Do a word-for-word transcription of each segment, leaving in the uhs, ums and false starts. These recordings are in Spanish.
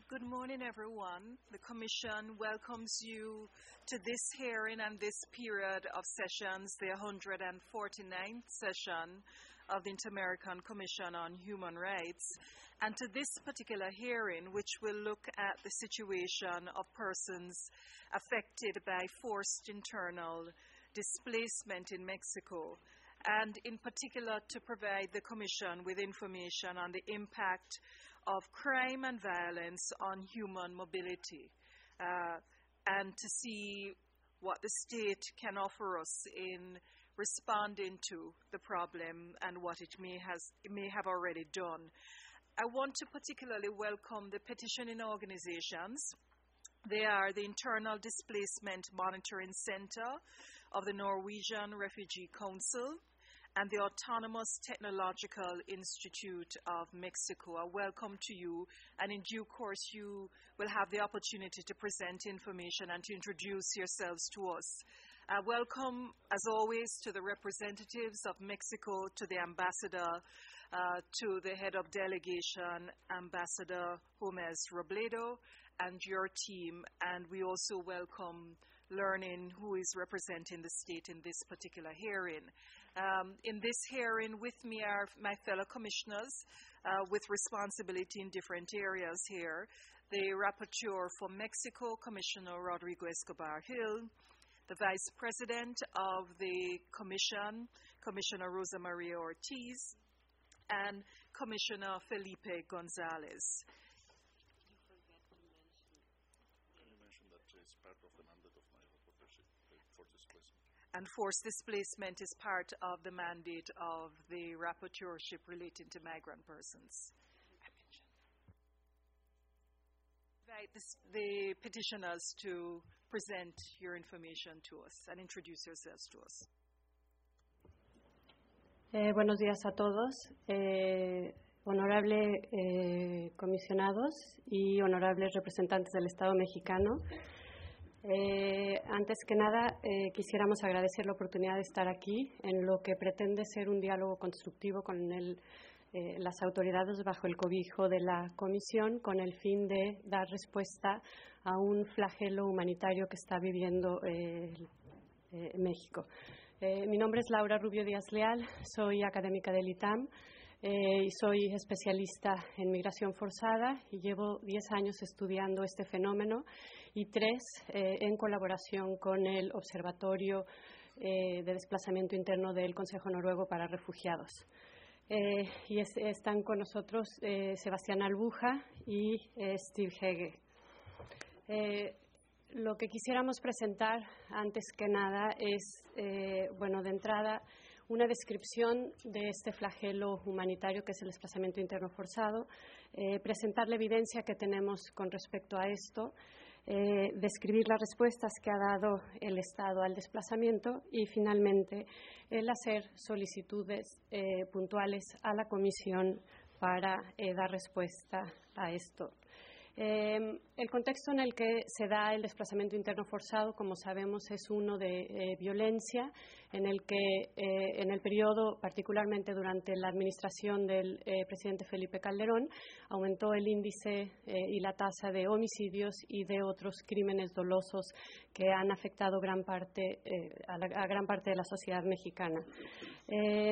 Good morning, everyone. The Commission welcomes you to this hearing and this period of sessions, the one hundred forty-ninth session of the Inter-American Commission on Human Rights, and to this particular hearing, which will look at the situation of persons affected by forced internal displacement in Mexico, and in particular to provide the Commission with information on the impact of crime and violence on human mobility, uh, and to see what the state can offer us in responding to the problem and what it may, has, it may have already done. I want to particularly welcome the petitioning organizations. They are the Internal Displacement Monitoring Center of the Norwegian Refugee Council and the Autonomous Technological Institute of Mexico. A welcome to you, and in due course you will have the opportunity to present information and to introduce yourselves to us. Uh, welcome, as always, to the representatives of Mexico, to the ambassador, uh, to the head of delegation, Ambassador Gómez Robledo, and your team, and we also welcome learning who is representing the state in this particular hearing. Um, in this hearing with me are my fellow commissioners uh, with responsibility in different areas here. The Rapporteur for Mexico, Commissioner Rodrigo Escobar Hill, the Vice President of the Commission, Commissioner Rosa Maria Ortiz, and Commissioner Felipe Gonzalez. That is part of the mandate of my rapporteurship, forced displacement. And forced displacement is part of the mandate of the rapporteurship relating to migrant persons. I mentioned. Invite the, the petitioners to present your information to us and introduce yourselves to us. Eh, buenos días a todos. Eh, Honorable eh, comisionados y honorables representantes del Estado mexicano, eh, antes que nada eh, quisiéramos agradecer la oportunidad de estar aquí en lo que pretende ser un diálogo constructivo con el, eh, las autoridades bajo el cobijo de la Comisión, con el fin de dar respuesta a un flagelo humanitario que está viviendo eh, eh, México. Eh, mi nombre es Laura Rubio Díaz Leal, soy académica del I T A M. Eh, y soy especialista en migración forzada y llevo diez años estudiando este fenómeno y tres eh, en colaboración con el Observatorio eh, de Desplazamiento Interno del Consejo Noruego para Refugiados. Eh, y es, están con nosotros eh, Sebastián Albuja y eh, Steve Hege. Eh, Lo que quisiéramos presentar antes que nada es, eh, bueno, de entrada, una descripción de este flagelo humanitario que es el desplazamiento interno forzado, eh, presentar la evidencia que tenemos con respecto a esto, eh, describir las respuestas que ha dado el Estado al desplazamiento y, finalmente, el hacer solicitudes eh, puntuales a la Comisión para eh, dar respuesta a esto. Eh, el contexto en el que se da el desplazamiento interno forzado, como sabemos, es uno de eh, violencia, en el que eh, en el periodo, particularmente durante la administración del eh, presidente Felipe Calderón, aumentó el índice eh, y la tasa de homicidios y de otros crímenes dolosos que han afectado gran parte, eh, a, la, a gran parte de la sociedad mexicana. Eh,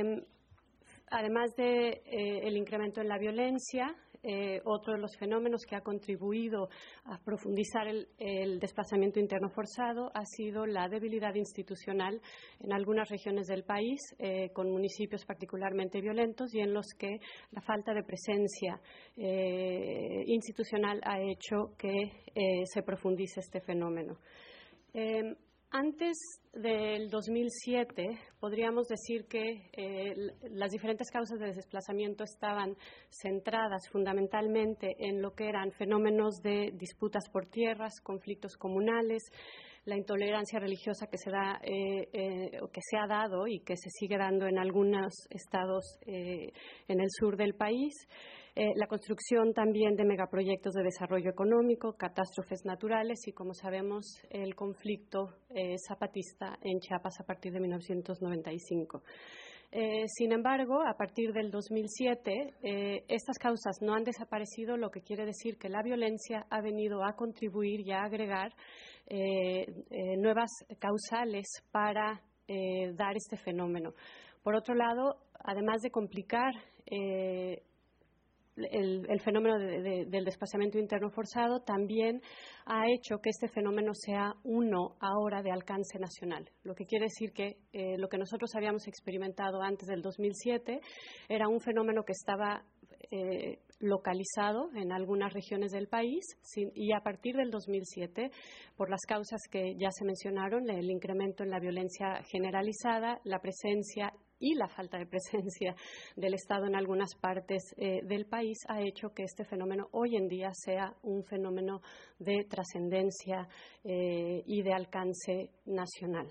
Además de eh, el incremento en la violencia, eh, otro de los fenómenos que ha contribuido a profundizar el, el desplazamiento interno forzado ha sido la debilidad institucional en algunas regiones del país, eh, con municipios particularmente violentos y en los que la falta de presencia eh, institucional ha hecho que eh, se profundice este fenómeno. Eh, Antes del dos mil siete, podríamos decir que eh, las diferentes causas de desplazamiento estaban centradas fundamentalmente en lo que eran fenómenos de disputas por tierras, conflictos comunales, la intolerancia religiosa que se da eh, eh, o que se ha dado y que se sigue dando en algunos estados eh, en el sur del país, eh, la construcción también de megaproyectos de desarrollo económico, catástrofes naturales y, como sabemos, el conflicto eh, zapatista en Chiapas a partir de mil novecientos noventa y cinco. Eh, sin embargo, a partir del dos mil siete, eh, estas causas no han desaparecido, lo que quiere decir que la violencia ha venido a contribuir y a agregar eh, eh, nuevas causales para eh, dar este fenómeno. Por otro lado, además de complicar eh, El, el fenómeno de, de, del desplazamiento interno forzado, también ha hecho que este fenómeno sea uno ahora de alcance nacional. Lo que quiere decir que eh, lo que nosotros habíamos experimentado antes del dos mil siete era un fenómeno que estaba eh, localizado en algunas regiones del país, sin, y a partir del dos mil siete, por las causas que ya se mencionaron, el incremento en la violencia generalizada, la presencia y la falta de presencia del Estado en algunas partes eh, del país ha hecho que este fenómeno hoy en día sea un fenómeno de trascendencia eh, y de alcance nacional.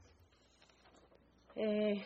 Eh,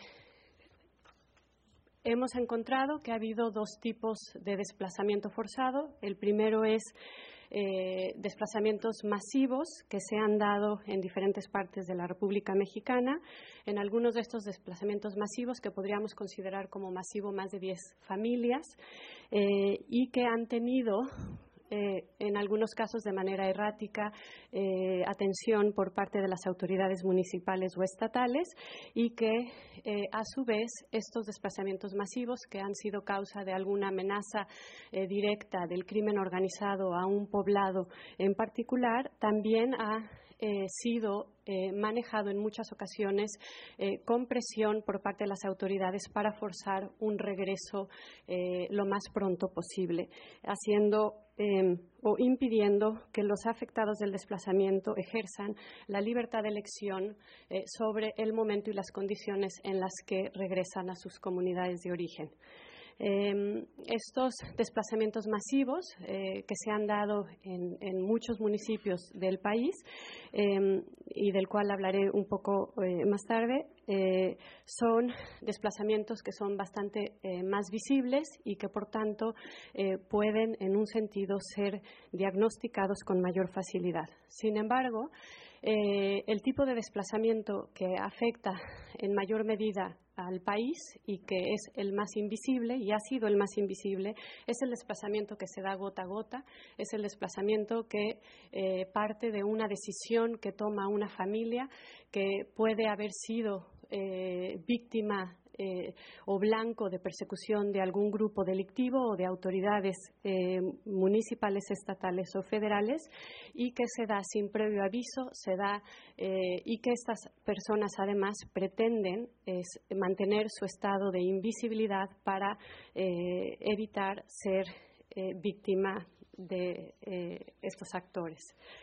hemos encontrado que ha habido dos tipos de desplazamiento forzado. El primero es Eh, desplazamientos masivos que se han dado en diferentes partes de la República Mexicana. En algunos de estos desplazamientos masivos, que podríamos considerar como masivo más de diez familias, eh, y que han tenido Eh, en algunos casos de manera errática, eh, atención por parte de las autoridades municipales o estatales, y que eh, a su vez estos desplazamientos masivos, que han sido causa de alguna amenaza eh, directa del crimen organizado a un poblado en particular, también ha Eh, sido eh, manejado en muchas ocasiones eh, con presión por parte de las autoridades para forzar un regreso eh, lo más pronto posible, haciendo eh, o impidiendo que los afectados del desplazamiento ejerzan la libertad de elección eh, sobre el momento y las condiciones en las que regresan a sus comunidades de origen. Eh, estos desplazamientos masivos eh, que se han dado en, en muchos municipios del país, eh, y del cual hablaré un poco eh, más tarde, eh, son desplazamientos que son bastante eh, más visibles y que, por tanto, eh, pueden, en un sentido, ser diagnosticados con mayor facilidad. Sin embargo, eh, el tipo de desplazamiento que afecta en mayor medida al país y que es el más invisible y ha sido el más invisible es el desplazamiento que se da gota a gota, es el desplazamiento que eh, parte de una decisión que toma una familia que puede haber sido eh, víctima Eh, o blanco de persecución de algún grupo delictivo o de autoridades eh, municipales, estatales o federales, y que se da sin previo aviso, se da eh, y que estas personas además pretenden es mantener su estado de invisibilidad para eh, evitar ser eh, víctima de eh, estos actores.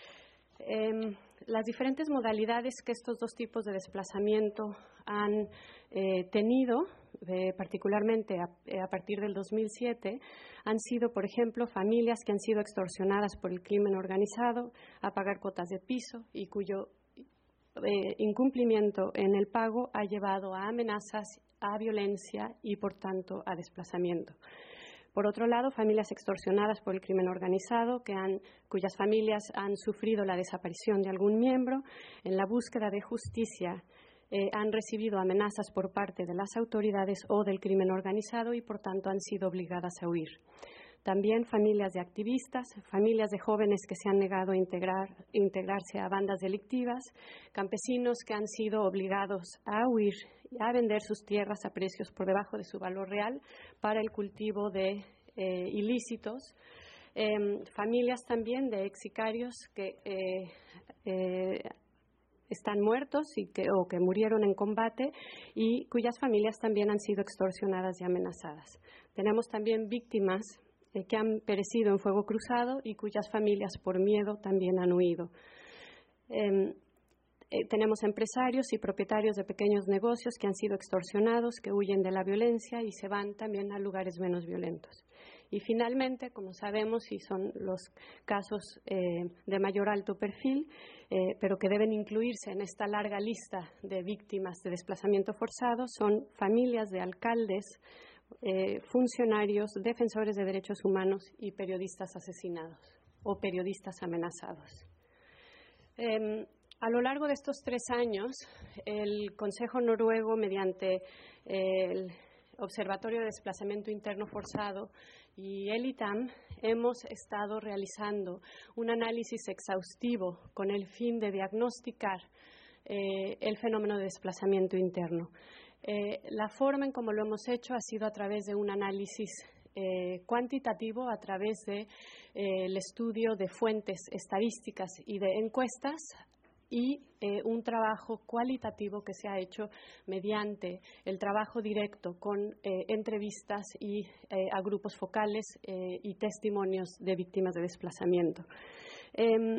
Eh, las diferentes modalidades que estos dos tipos de desplazamiento han eh, tenido, eh, particularmente a, a partir del dos mil siete, han sido, por ejemplo, familias que han sido extorsionadas por el crimen organizado a pagar cuotas de piso y cuyo eh, incumplimiento en el pago ha llevado a amenazas, a violencia y, por tanto, a desplazamiento. Por otro lado, familias extorsionadas por el crimen organizado, que han, cuyas familias han sufrido la desaparición de algún miembro, en la búsqueda de justicia eh, han recibido amenazas por parte de las autoridades o del crimen organizado y, por tanto, han sido obligadas a huir. También familias de activistas, familias de jóvenes que se han negado a integrar, integrarse a bandas delictivas, campesinos que han sido obligados a huir y a vender sus tierras a precios por debajo de su valor real para el cultivo de eh, ilícitos, eh, familias también de ex sicarios que eh, eh, están muertos y que, o que murieron en combate y cuyas familias también han sido extorsionadas y amenazadas. Tenemos también víctimas eh, que han perecido en fuego cruzado y cuyas familias por miedo también han huido. Eh, eh, tenemos empresarios y propietarios de pequeños negocios que han sido extorsionados, que huyen de la violencia y se van también a lugares menos violentos. Y finalmente, como sabemos, y son los casos eh, de mayor alto perfil, eh, pero que deben incluirse en esta larga lista de víctimas de desplazamiento forzado, son familias de alcaldes, eh, funcionarios, defensores de derechos humanos y periodistas asesinados o periodistas amenazados. Eh, A lo largo de estos tres años, el Consejo Noruego, mediante el Observatorio de Desplazamiento Interno Forzado y el I T A M hemos estado realizando un análisis exhaustivo con el fin de diagnosticar eh, el fenómeno de desplazamiento interno. Eh, la forma en cómo lo hemos hecho ha sido a través de un análisis eh, cuantitativo, a través del de, eh, estudio de fuentes estadísticas y de encuestas, y eh, un trabajo cualitativo que se ha hecho mediante el trabajo directo con eh, entrevistas y eh, a grupos focales eh, y testimonios de víctimas de desplazamiento. Eh,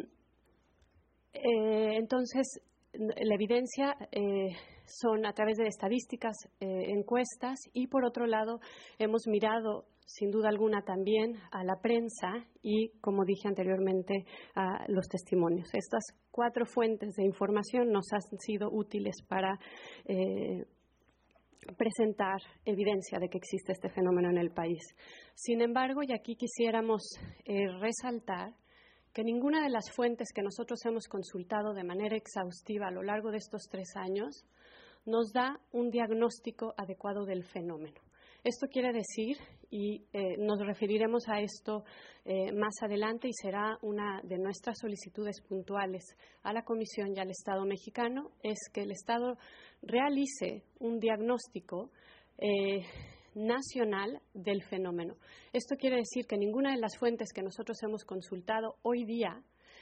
eh, entonces, la evidencia eh, son a través de estadísticas, eh, encuestas, y por otro lado hemos mirado sin duda alguna también a la prensa y, como dije anteriormente, a los testimonios. Estas cuatro fuentes de información nos han sido útiles para eh, presentar evidencia de que existe este fenómeno en el país. Sin embargo, y aquí quisiéramos eh, resaltar que ninguna de las fuentes que nosotros hemos consultado de manera exhaustiva a lo largo de estos tres años nos da un diagnóstico adecuado del fenómeno. Esto quiere decir, y eh, nos referiremos a esto eh, más adelante, y será una de nuestras solicitudes puntuales a la Comisión y al Estado mexicano, es que el Estado realice un diagnóstico eh, nacional del fenómeno. Esto quiere decir que ninguna de las fuentes que nosotros hemos consultado hoy día,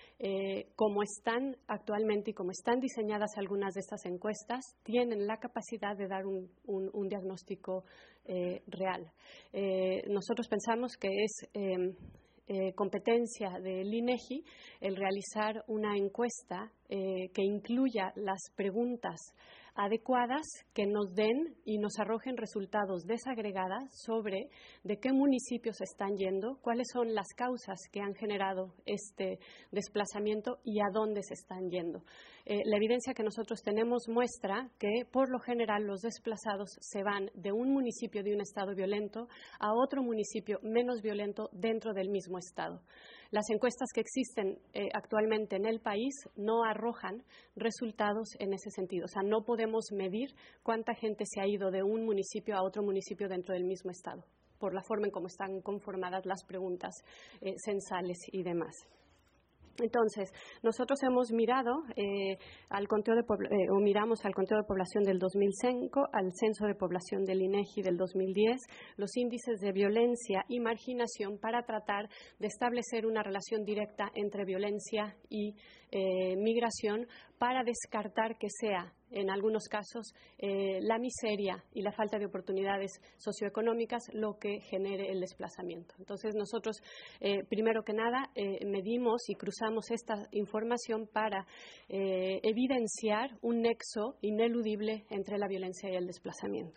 Eh, como están actualmente y como están diseñadas algunas de estas encuestas, tienen la capacidad de dar un, un, un diagnóstico eh, real. Eh, nosotros pensamos que es eh, eh, competencia del INEGI el realizar una encuesta eh, que incluya las preguntas adecuadas que nos den y nos arrojen resultados desagregadas sobre de qué municipios están yendo, cuáles son las causas que han generado este desplazamiento y a dónde se están yendo. Eh, la evidencia que nosotros tenemos muestra que, por lo general, los desplazados se van de un municipio de un estado violento a otro municipio menos violento dentro del mismo estado. Las encuestas que existen eh, actualmente en el país no arrojan resultados en ese sentido. O sea, no podemos medir cuánta gente se ha ido de un municipio a otro municipio dentro del mismo estado, por la forma en cómo están conformadas las preguntas eh, censales y demás. Entonces, nosotros hemos mirado eh, al conteo de eh, o miramos al conteo de población del dos mil cinco, al censo de población del INEGI del dos mil diez, los índices de violencia y marginación para tratar de establecer una relación directa entre violencia y eh, migración, para descartar que sea, en algunos casos, eh, la miseria y la falta de oportunidades socioeconómicas lo que genere el desplazamiento. Entonces, nosotros, eh, primero que nada, eh, medimos y cruzamos esta información para eh, evidenciar un nexo ineludible entre la violencia y el desplazamiento.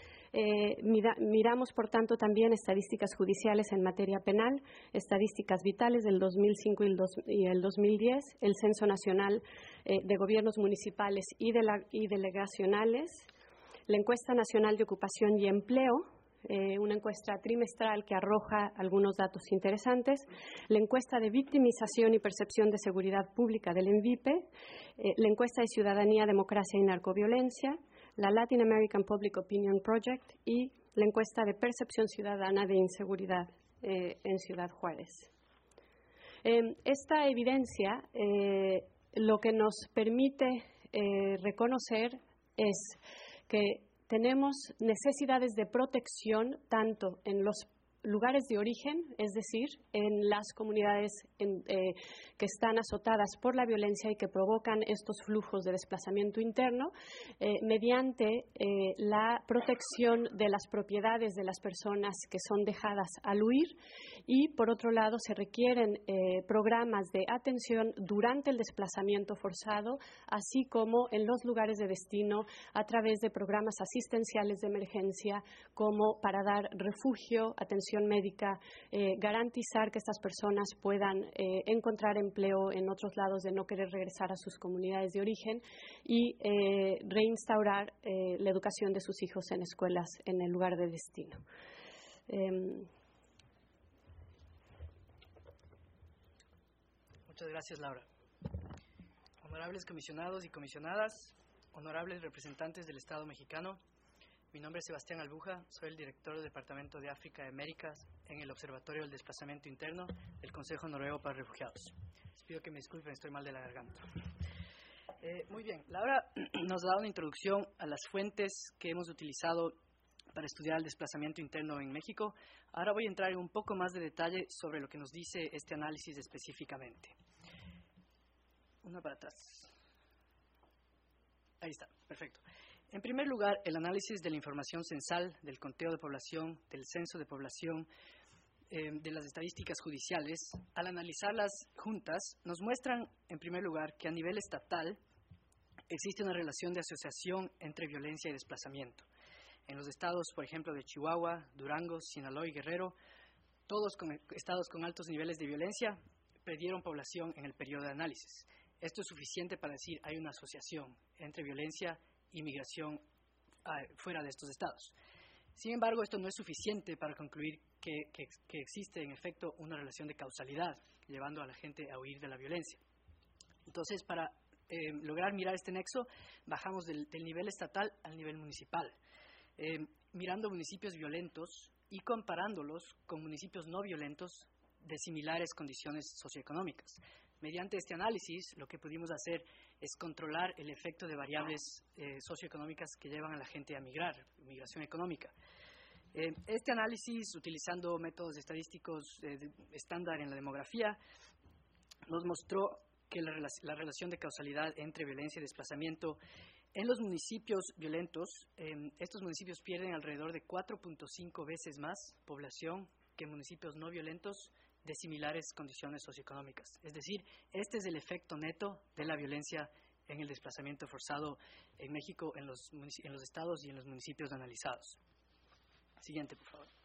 Eh, mira, miramos, por tanto, también estadísticas judiciales en materia penal, estadísticas vitales del dos mil cinco y el, dos, y el dos mil diez, el Censo Nacional eh, de Gobiernos Municipales y, de la, y Delegacionales, la Encuesta Nacional de Ocupación y Empleo, eh, una encuesta trimestral que arroja algunos datos interesantes, la encuesta de victimización y percepción de seguridad pública del ENVIPE, eh, la encuesta de ciudadanía, democracia y narcoviolencia, la Latin American Public Opinion Project y la encuesta de percepción ciudadana de inseguridad eh, en Ciudad Juárez. Eh, esta evidencia eh, lo que nos permite eh, reconocer es que tenemos necesidades de protección tanto en los lugares de origen, es decir, en las comunidades en, eh, que están azotadas por la violencia y que provocan estos flujos de desplazamiento interno, eh, mediante eh, la protección de las propiedades de las personas que son dejadas al huir, y, por otro lado, se requieren eh, programas de atención durante el desplazamiento forzado, así como en los lugares de destino, a través de programas asistenciales de emergencia, como para dar refugio, atención médica, eh, garantizar que estas personas puedan eh, encontrar empleo en otros lados de no querer regresar a sus comunidades de origen, y eh, reinstaurar eh, la educación de sus hijos en escuelas en el lugar de destino. Eh, Muchas gracias, Laura. Honorables comisionados y comisionadas, honorables representantes del Estado mexicano, Mi nombre es Sebastián Albuja, soy el director del Departamento de África y Américas en el Observatorio del Desplazamiento Interno del Consejo Noruego para Refugiados. Les pido que me disculpen, estoy mal de la garganta. Eh, muy bien, Laura nos da una introducción a las fuentes que hemos utilizado para estudiar el desplazamiento interno en México. Ahora voy a entrar en un poco más de detalle sobre lo que nos dice este análisis específicamente. Una para atrás. Ahí está, perfecto. En primer lugar, el análisis de la información censal, del conteo de población, del censo de población, eh, de las estadísticas judiciales, al analizarlas juntas, nos muestran, en primer lugar, que a nivel estatal existe una relación de asociación entre violencia y desplazamiento. En los estados, por ejemplo, de Chihuahua, Durango, Sinaloa y Guerrero, todos con estados con altos niveles de violencia perdieron población en el periodo de análisis. Esto es suficiente para decir hay una asociación entre violencia y migración uh, fuera de estos estados. Sin embargo, esto no es suficiente para concluir que, que, que existe en efecto una relación de causalidad, llevando a la gente a huir de la violencia. Entonces, para eh, lograr mirar este nexo, bajamos del, del nivel estatal al nivel municipal, eh, mirando municipios violentos y comparándolos con municipios no violentos de similares condiciones socioeconómicas. Mediante este análisis, lo que pudimos hacer es controlar el efecto de variables eh, socioeconómicas que llevan a la gente a migrar, migración económica. Eh, este análisis, utilizando métodos estadísticos eh, de, estándar en la demografía, nos mostró que la, la relación de causalidad entre violencia y desplazamiento en los municipios violentos, eh, estos municipios pierden alrededor de cuatro punto cinco veces más población que municipios no violentos de similares condiciones socioeconómicas. Es decir, este es el efecto neto de la violencia en el desplazamiento forzado en México, en los, en los estados y en los municipios analizados. Siguiente, por favor.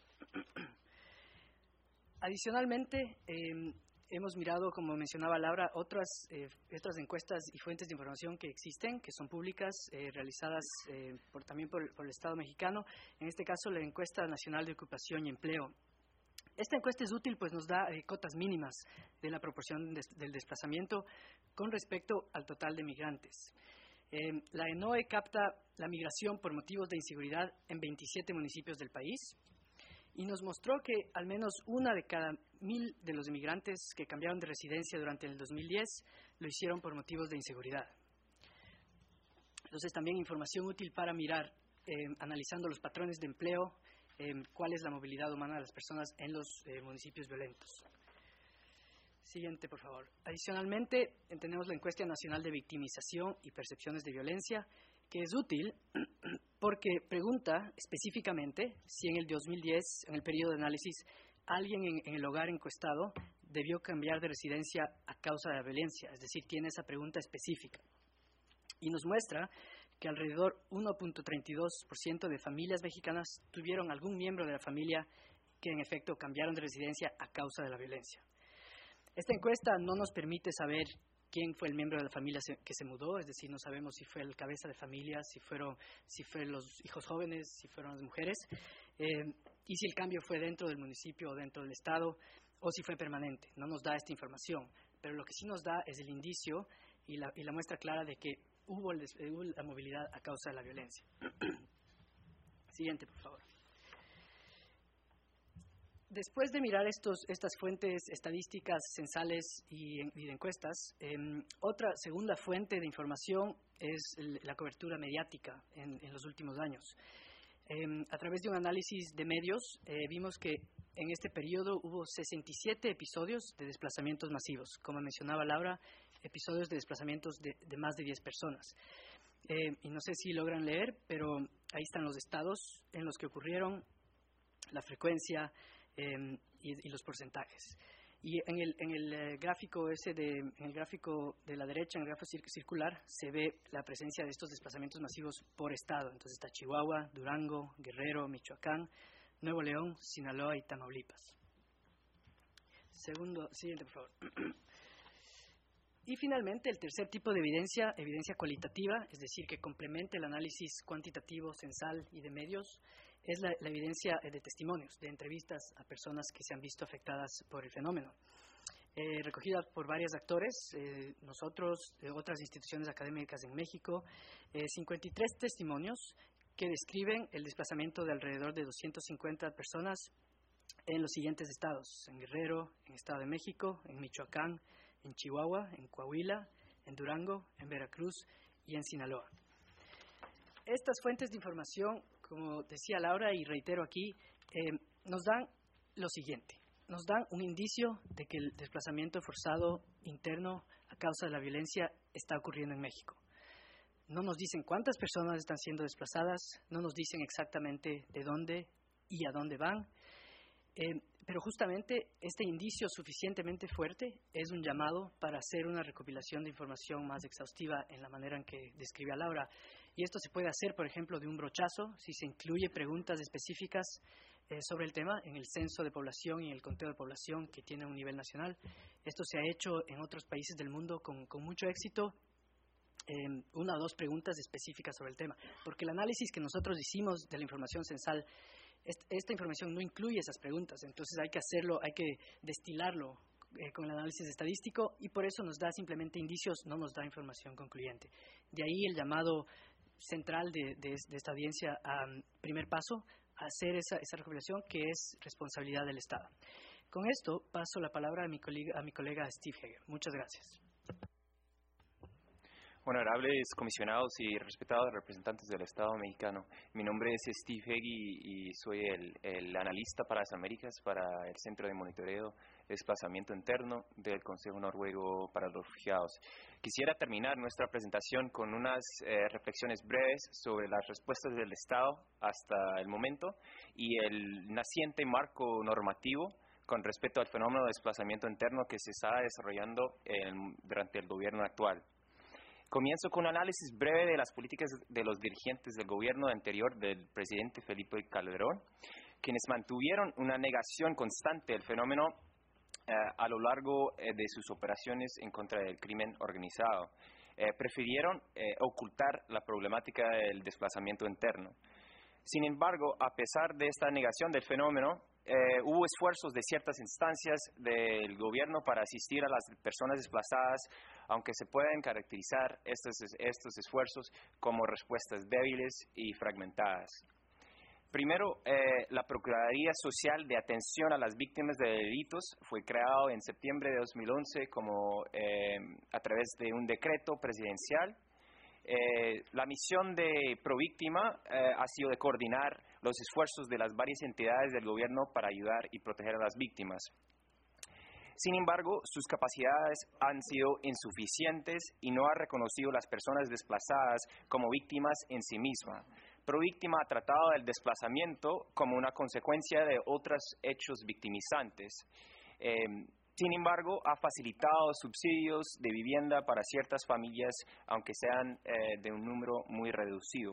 Adicionalmente, eh, hemos mirado, como mencionaba Laura, otras, eh, otras encuestas y fuentes de información que existen, que son públicas, eh, realizadas eh, por, también por, por el Estado mexicano. En este caso, la Encuesta Nacional de Ocupación y Empleo. Esta encuesta es útil, pues nos da eh, cotas mínimas de la proporción de, del desplazamiento con respecto al total de migrantes. Eh, la ENOE capta la migración por motivos de inseguridad en veintisiete municipios del país y nos mostró que al menos una de cada mil de los inmigrantes que cambiaron de residencia durante el dos mil diez lo hicieron por motivos de inseguridad. Entonces, también información útil para mirar, eh, analizando los patrones de empleo, Eh, cuál es la movilidad humana de las personas en los eh, municipios violentos. Siguiente, por favor. Adicionalmente, tenemos la encuesta nacional de victimización y percepciones de violencia, que es útil porque pregunta específicamente si en el dos mil diez, en el periodo de análisis, alguien en, en el hogar encuestado debió cambiar de residencia a causa de la violencia, es decir, tiene esa pregunta específica. Y nos muestra que alrededor uno punto treinta y dos por ciento de familias mexicanas tuvieron algún miembro de la familia que en efecto cambiaron de residencia a causa de la violencia. Esta encuesta no nos permite saber quién fue el miembro de la familia que se mudó, es decir, no sabemos si fue el cabeza de familia, si fueron, si fueron los hijos jóvenes, si fueron las mujeres, eh, y si el cambio fue dentro del municipio o dentro del estado, o si fue permanente. No nos da esta información, pero lo que sí nos da es el indicio y la, y la muestra clara de que Hubo, el, hubo la movilidad a causa de la violencia. Siguiente, por favor. Después de mirar estos, estas fuentes estadísticas, censales y, y de encuestas, eh, otra segunda fuente de información es el, la cobertura mediática en, en los últimos años. Eh, a través de un análisis de medios, eh, vimos que en este periodo hubo sesenta y siete episodios de desplazamientos masivos. Como mencionaba Laura, episodios de desplazamientos de, de más de diez personas. Eh, y no sé si logran leer, pero ahí están los estados en los que ocurrieron, la frecuencia eh, y, y los porcentajes. Y en el, en el eh, gráfico ese de, en el gráfico de la derecha, en el gráfico cir- circular, se ve la presencia de estos desplazamientos masivos por estado. Entonces está Chihuahua, Durango, Guerrero, Michoacán, Nuevo León, Sinaloa y Tamaulipas. Segundo, siguiente, por favor. Y finalmente, el tercer tipo de evidencia, evidencia cualitativa, es decir, que complemente el análisis cuantitativo, censal y de medios, es la, la evidencia de testimonios, de entrevistas a personas que se han visto afectadas por el fenómeno. Eh, recogida por varios actores, eh, nosotros, eh, otras instituciones académicas en México, eh, cincuenta y tres testimonios que describen el desplazamiento de alrededor de doscientas cincuenta personas en los siguientes estados: en Guerrero, en Estado de México, en Michoacán, en Chihuahua, en Coahuila, en Durango, en Veracruz y en Sinaloa. Estas fuentes de información, como decía Laura y reitero aquí, eh, nos dan lo siguiente. Nos dan un indicio de que el desplazamiento forzado interno a causa de la violencia está ocurriendo en México. No nos dicen cuántas personas están siendo desplazadas, no nos dicen exactamente de dónde y a dónde van, eh, pero justamente este indicio suficientemente fuerte es un llamado para hacer una recopilación de información más exhaustiva en la manera en que describe Laura. Y esto se puede hacer, por ejemplo, de un brochazo, si se incluye preguntas específicas eh, sobre el tema en el censo de población y el conteo de población que tiene un nivel nacional. Esto se ha hecho en otros países del mundo con, con mucho éxito. Eh, una o dos preguntas específicas sobre el tema, porque el análisis que nosotros hicimos de la información censal, est esta información no incluye esas preguntas, entonces hay que hacerlo, hay que destilarlo eh, con el análisis estadístico, y por eso nos da simplemente indicios, no nos da información concluyente. De ahí el llamado central de, de, de esta audiencia a um, primer paso, a hacer esa, esa recopilación que es responsabilidad del Estado. Con esto paso la palabra a mi colega, a mi colega Steve Heger. Muchas gracias. Honorables comisionados y respetados representantes del Estado mexicano, mi nombre es Steve Heggie y soy el, el analista para las Américas para el Centro de Monitoreo de Desplazamiento Interno del Consejo Noruego para los Refugiados. Quisiera terminar nuestra presentación con unas eh, reflexiones breves sobre las respuestas del Estado hasta el momento y el naciente marco normativo con respecto al fenómeno de desplazamiento interno que se está desarrollando en, durante el gobierno actual. Comienzo con un análisis breve de las políticas de los dirigentes del gobierno anterior del presidente Felipe Calderón, quienes mantuvieron una negación constante del fenómeno eh, a lo largo eh, de sus operaciones en contra del crimen organizado. Eh, prefirieron eh, ocultar la problemática del desplazamiento interno. Sin embargo, a pesar de esta negación del fenómeno, Eh, hubo esfuerzos de ciertas instancias del gobierno para asistir a las personas desplazadas, aunque se pueden caracterizar estos, estos esfuerzos como respuestas débiles y fragmentadas. Primero, eh, la Procuraduría Social de Atención a las Víctimas de Delitos fue creado en septiembre de dos mil once como, eh, a través de un decreto presidencial. Eh, la misión de Províctima eh, ha sido de coordinar los esfuerzos de las varias entidades del gobierno para ayudar y proteger a las víctimas. Sin embargo, sus capacidades han sido insuficientes y no ha reconocido a las personas desplazadas como víctimas en sí misma. Províctima ha tratado el desplazamiento como una consecuencia de otros hechos victimizantes. Eh, Sin embargo, ha facilitado subsidios de vivienda para ciertas familias, aunque sean eh, de un número muy reducido.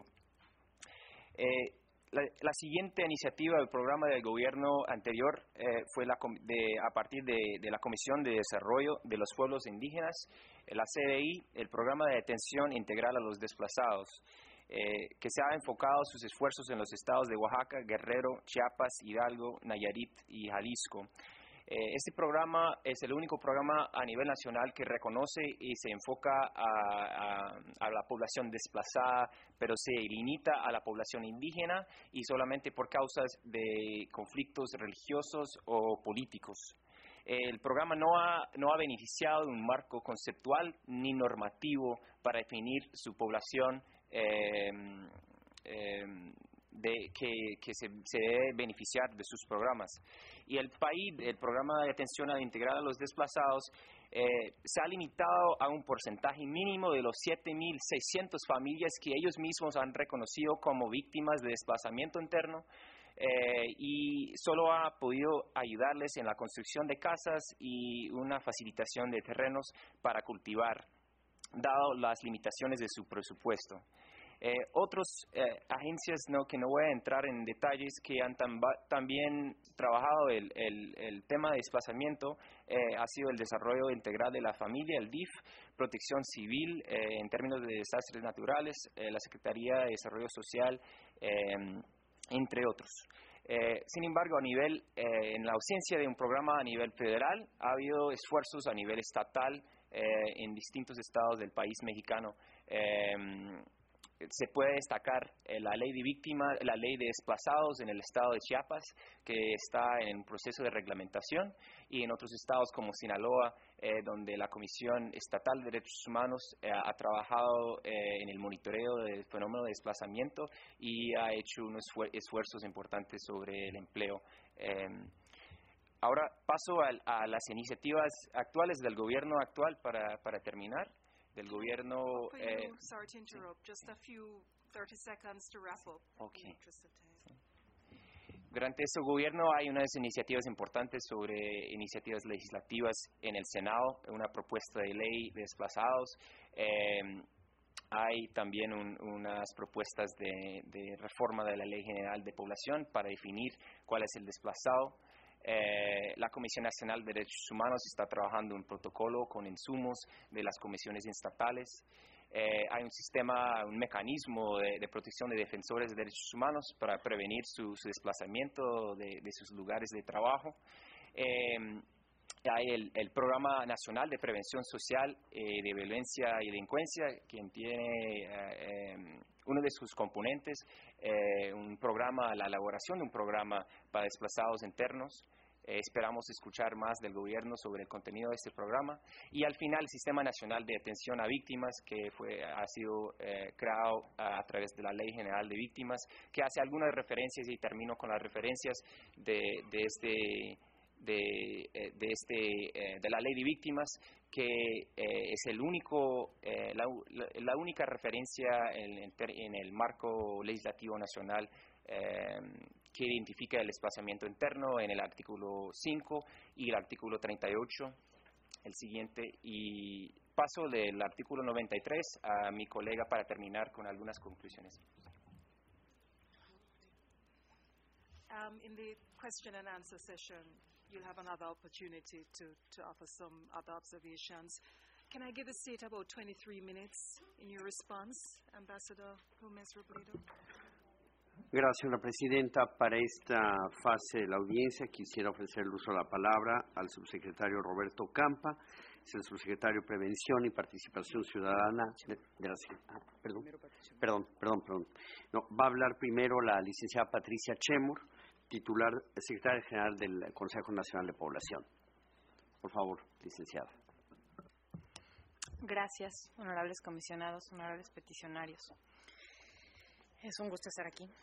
Eh, la, la siguiente iniciativa del programa del gobierno anterior eh, fue la, de, a partir de, de la Comisión de Desarrollo de los Pueblos Indígenas, la C D I, el Programa de Atención Integral a los Desplazados, eh, que se ha enfocado sus esfuerzos en los estados de Oaxaca, Guerrero, Chiapas, Hidalgo, Nayarit y Jalisco. Este programa es el único programa a nivel nacional que reconoce y se enfoca a, a, a la población desplazada, pero se limita a la población indígena y solamente por causas de conflictos religiosos o políticos. El programa no ha, no ha beneficiado de un marco conceptual ni normativo para definir su población eh, eh, de, que, que se, se debe beneficiar de sus programas. Y el P A I D, el Programa de Atención Integral a los Desplazados, eh, se ha limitado a un porcentaje mínimo de los siete mil seiscientas familias que ellos mismos han reconocido como víctimas de desplazamiento interno eh, y solo ha podido ayudarles en la construcción de casas y una facilitación de terrenos para cultivar, dado las limitaciones de su presupuesto. Eh, otras eh, agencias no, que no voy a entrar en detalles que han tam también trabajado el, el, el tema de desplazamiento eh, ha sido el desarrollo integral de la familia, el D I F, protección civil eh, en términos de desastres naturales, eh, la Secretaría de Desarrollo Social, eh, entre otros. Eh, sin embargo, a nivel, eh, en la ausencia de un programa a nivel federal, ha habido esfuerzos a nivel estatal eh, en distintos estados del país mexicano. Eh, se puede destacar eh, la ley de víctimas, la ley de desplazados en el estado de Chiapas, que está en proceso de reglamentación, y en otros estados como Sinaloa, eh, donde la Comisión Estatal de Derechos Humanos eh, ha trabajado eh, en el monitoreo del fenómeno de desplazamiento y ha hecho unos esfuerzos importantes sobre el empleo. Eh, ahora paso a, a las iniciativas actuales del gobierno actual para, para terminar. Del gobierno. For eh, you, sorry to interrupt, just a few thirty seconds to wrap up. Okay. In the interest of time. Durante este gobierno hay unas iniciativas importantes sobre iniciativas legislativas en el Senado, una propuesta de ley de desplazados. Eh, hay también un, unas propuestas de, de reforma de la Ley General de Población para definir cuál es el desplazado. Eh, la Comisión Nacional de Derechos Humanos está trabajando un protocolo con insumos de las comisiones estatales. Eh, hay un sistema, un mecanismo de, de protección de defensores de derechos humanos para prevenir su, su desplazamiento de, de sus lugares de trabajo. Eh, hay el, el Programa Nacional de Prevención Social eh, de Violencia y Delincuencia, quien tiene eh, eh, uno de sus componentes, eh, un programa, la elaboración de un programa para desplazados internos. Eh, esperamos escuchar más del gobierno sobre el contenido de este programa. Y al final, el Sistema Nacional de Atención a Víctimas, que fue, ha sido eh, creado a, a través de la Ley General de Víctimas, que hace algunas referencias, y termino con las referencias de, de este... De, de, este, de la Ley de Víctimas, que eh, es el único, eh, la, la única referencia en, en, en el marco legislativo nacional eh, que identifica el desplazamiento interno en el artículo cinco y el artículo treinta y ocho. El siguiente, y paso del artículo noventa y tres a mi colega para terminar con algunas conclusiones. Um, in the question and answer session, you'll have another opportunity to, to offer some other observations. Can I give the state about twenty-three minutes in your response, Ambassador Gómez Robledo? Gracias, señora presidenta. Para esta fase de la audiencia quisiera ofrecer el uso de la palabra al subsecretario Roberto Campa, es el subsecretario de Prevención y Participación Ciudadana de, de la ah, perdón, perdón, perdón, perdón. No, va a hablar primero la licenciada Patricia Chemur, titular, secretaria general del Consejo Nacional de Población. Por favor, licenciada. Gracias, honorables comisionados, honorables peticionarios. Es un gusto estar aquí.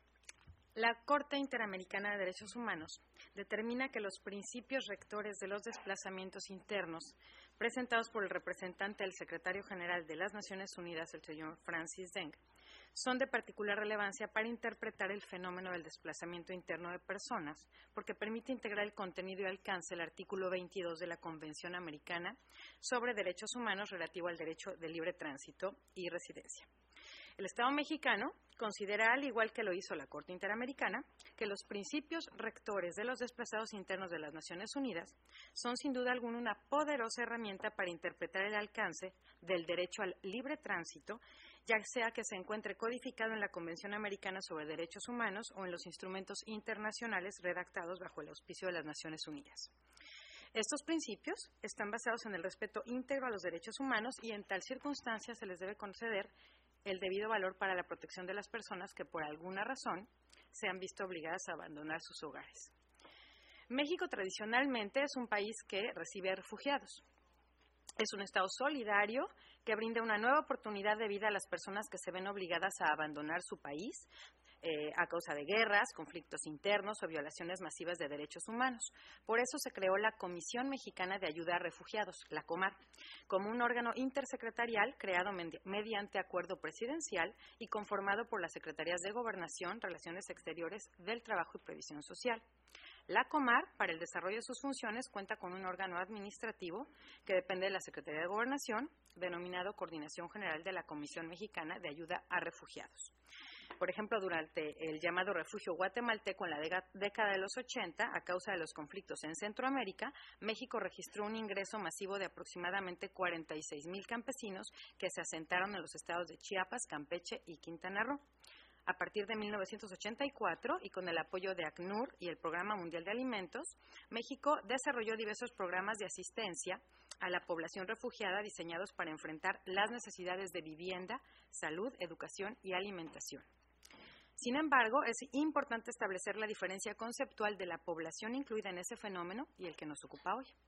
La Corte Interamericana de Derechos Humanos determina que los principios rectores de los desplazamientos internos presentados por el representante del secretario general de las Naciones Unidas, el señor Francis Deng, son de particular relevancia para interpretar el fenómeno del desplazamiento interno de personas, porque permite integrar el contenido y alcance del artículo veintidós de la Convención Americana sobre Derechos Humanos relativo al derecho de libre tránsito y residencia. El Estado mexicano considera, al igual que lo hizo la Corte Interamericana, que los principios rectores de los desplazados internos de las Naciones Unidas son sin duda alguna una poderosa herramienta para interpretar el alcance del derecho al libre tránsito, ya sea que se encuentre codificado en la Convención Americana sobre Derechos Humanos o en los instrumentos internacionales redactados bajo el auspicio de las Naciones Unidas. Estos principios están basados en el respeto íntegro a los derechos humanos y en tal circunstancia se les debe conceder el debido valor para la protección de las personas que por alguna razón se han visto obligadas a abandonar sus hogares. México tradicionalmente es un país que recibe a refugiados. Es un Estado solidario que brinda una nueva oportunidad de vida a las personas que se ven obligadas a abandonar su país eh, a causa de guerras, conflictos internos o violaciones masivas de derechos humanos. Por eso se creó la Comisión Mexicana de Ayuda a Refugiados, la COMAR, como un órgano intersecretarial creado mediante acuerdo presidencial y conformado por las Secretarías de Gobernación, Relaciones Exteriores, del Trabajo y Previsión Social. La COMAR, para el desarrollo de sus funciones, cuenta con un órgano administrativo que depende de la Secretaría de Gobernación, denominado Coordinación General de la Comisión Mexicana de Ayuda a Refugiados. Por ejemplo, durante el llamado refugio guatemalteco en la década de los ochenta, a causa de los conflictos en Centroamérica, México registró un ingreso masivo de aproximadamente cuarenta y seis mil campesinos que se asentaron en los estados de Chiapas, Campeche y Quintana Roo. A partir de mil novecientos ochenta y cuatro, y con el apoyo de ACNUR y el Programa Mundial de Alimentos, México desarrolló diversos programas de asistencia a la población refugiada diseñados para enfrentar las necesidades de vivienda, salud, educación y alimentación. Sin embargo, es importante establecer la diferencia conceptual de la población incluida en ese fenómeno y el que nos ocupa hoy.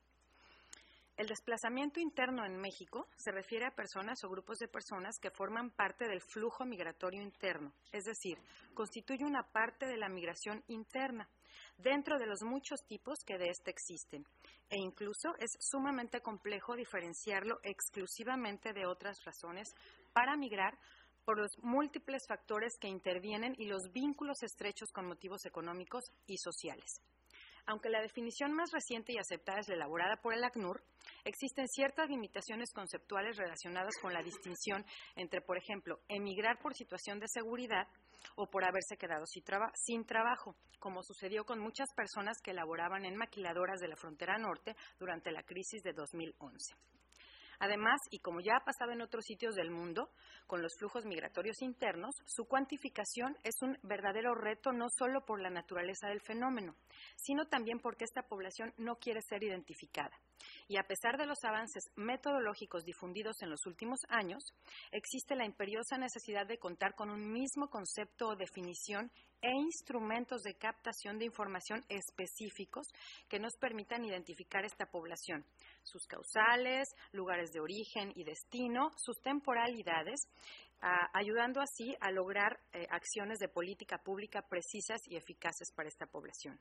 El desplazamiento interno en México se refiere a personas o grupos de personas que forman parte del flujo migratorio interno, es decir, constituye una parte de la migración interna, dentro de los muchos tipos que de éste existen, e incluso es sumamente complejo diferenciarlo exclusivamente de otras razones para migrar por los múltiples factores que intervienen y los vínculos estrechos con motivos económicos y sociales. Aunque la definición más reciente y aceptada es la elaborada por el ACNUR, existen ciertas limitaciones conceptuales relacionadas con la distinción entre, por ejemplo, emigrar por situación de seguridad o por haberse quedado sin, traba- sin trabajo, como sucedió con muchas personas que laboraban en maquiladoras de la frontera norte durante la crisis de dos mil once. Además, y como ya ha pasado en otros sitios del mundo, con los flujos migratorios internos, su cuantificación es un verdadero reto no solo por la naturaleza del fenómeno, sino también porque esta población no quiere ser identificada. Y a pesar de los avances metodológicos difundidos en los últimos años, existe la imperiosa necesidad de contar con un mismo concepto o definición e instrumentos de captación de información específicos que nos permitan identificar esta población, sus causales, lugares de origen y destino, sus temporalidades, a, ayudando así a lograr eh, acciones de política pública precisas y eficaces para esta población.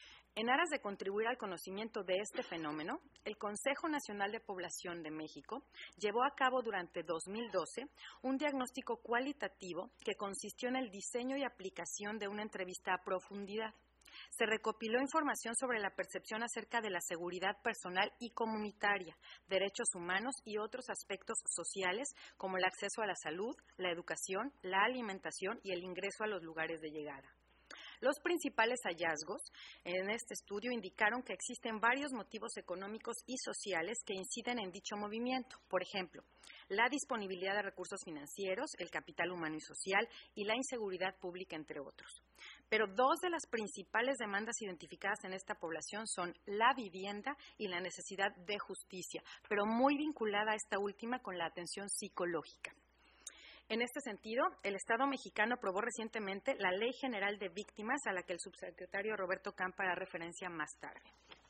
En aras de contribuir al conocimiento de este fenómeno, el Consejo Nacional de Población de México llevó a cabo durante dos mil doce un diagnóstico cualitativo que consistió en el diseño y aplicación de una entrevista a profundidad. Se recopiló información sobre la percepción acerca de la seguridad personal y comunitaria, derechos humanos y otros aspectos sociales como el acceso a la salud, la educación, la alimentación y el ingreso a los lugares de llegada. Los principales hallazgos en este estudio indicaron que existen varios motivos económicos y sociales que inciden en dicho movimiento. Por ejemplo, la disponibilidad de recursos financieros, el capital humano y social y la inseguridad pública, entre otros. Pero dos de las principales demandas identificadas en esta población son la vivienda y la necesidad de justicia, pero muy vinculada a esta última con la atención psicológica. En este sentido, el Estado mexicano aprobó recientemente la Ley General de Víctimas, a la que el subsecretario Roberto Campa hará referencia más tarde.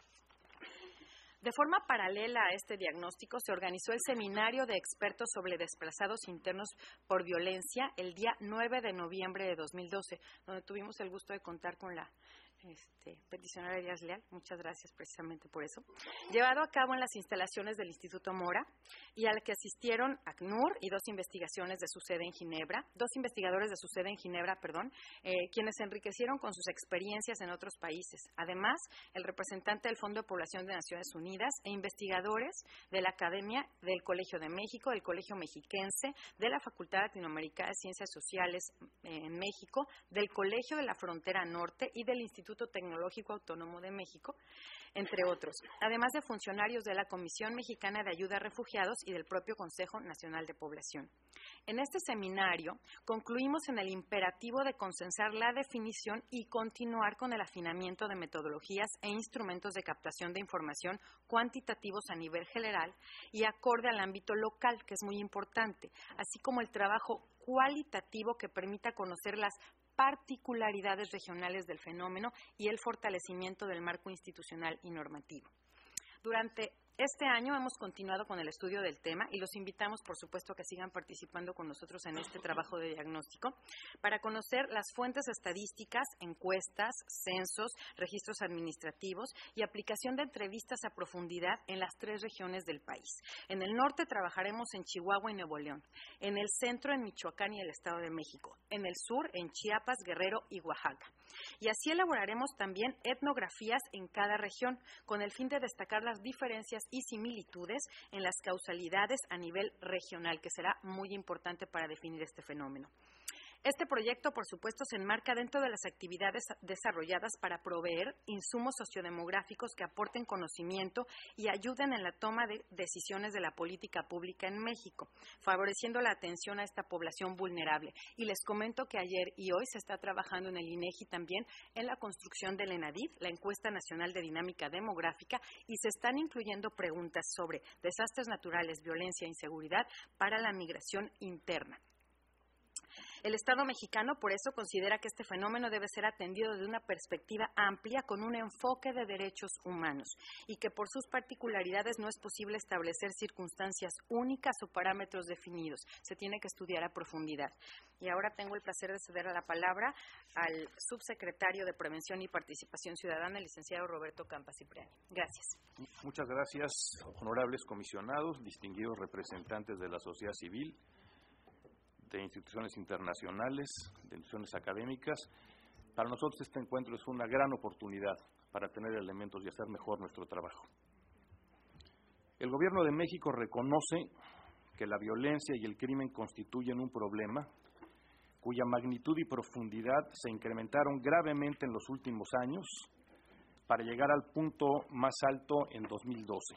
De forma paralela a este diagnóstico, se organizó el Seminario de Expertos sobre Desplazados Internos por Violencia el día nueve de noviembre de dos mil doce, donde tuvimos el gusto de contar con la Este, peticionaria Díaz Leal, muchas gracias precisamente por eso, llevado a cabo en las instalaciones del Instituto Mora y al que asistieron ACNUR y dos investigaciones de su sede en Ginebra, dos investigadores de su sede en Ginebra, perdón, eh, quienes se enriquecieron con sus experiencias en otros países. Además, el representante del Fondo de Población de Naciones Unidas e investigadores de la Academia del Colegio de México, del Colegio Mexiquense, de la Facultad Latinoamericana de Ciencias Sociales eh, en México, del Colegio de la Frontera Norte y del Instituto Tecnológico Autónomo de México, entre otros, además de funcionarios de la Comisión Mexicana de Ayuda a Refugiados y del propio Consejo Nacional de Población. En este seminario concluimos en el imperativo de consensar la definición y continuar con el afinamiento de metodologías e instrumentos de captación de información cuantitativos a nivel general y acorde al ámbito local, que es muy importante, así como el trabajo cualitativo que permita conocer las particularidades regionales del fenómeno y el fortalecimiento del marco institucional y normativo. Durante este año hemos continuado con el estudio del tema y los invitamos, por supuesto, a que sigan participando con nosotros en este trabajo de diagnóstico para conocer las fuentes estadísticas, encuestas, censos, registros administrativos y aplicación de entrevistas a profundidad en las tres regiones del país. En el norte trabajaremos en Chihuahua y Nuevo León, en el centro en Michoacán y el Estado de México, en el sur en Chiapas, Guerrero y Oaxaca. Y así elaboraremos también etnografías en cada región, con el fin de destacar las diferencias y similitudes en las causalidades a nivel regional, que será muy importante para definir este fenómeno. Este proyecto, por supuesto, se enmarca dentro de las actividades desarrolladas para proveer insumos sociodemográficos que aporten conocimiento y ayuden en la toma de decisiones de la política pública en México, favoreciendo la atención a esta población vulnerable. Y les comento que ayer y hoy se está trabajando en el INEGI también en la construcción del ENADID, la Encuesta Nacional de Dinámica Demográfica, y se están incluyendo preguntas sobre desastres naturales, violencia e inseguridad para la migración interna. El Estado mexicano, por eso, considera que este fenómeno debe ser atendido desde una perspectiva amplia con un enfoque de derechos humanos y que por sus particularidades no es posible establecer circunstancias únicas o parámetros definidos. Se tiene que estudiar a profundidad. Y ahora tengo el placer de ceder la palabra al subsecretario de Prevención y Participación Ciudadana, el licenciado Roberto Campa Cipriani. Gracias. Muchas gracias, honorables comisionados, distinguidos representantes de la sociedad civil, de instituciones internacionales, de instituciones académicas. Para nosotros este encuentro es una gran oportunidad para tener elementos y hacer mejor nuestro trabajo. El Gobierno de México reconoce que la violencia y el crimen constituyen un problema cuya magnitud y profundidad se incrementaron gravemente en los últimos años para llegar al punto más alto en dos mil doce.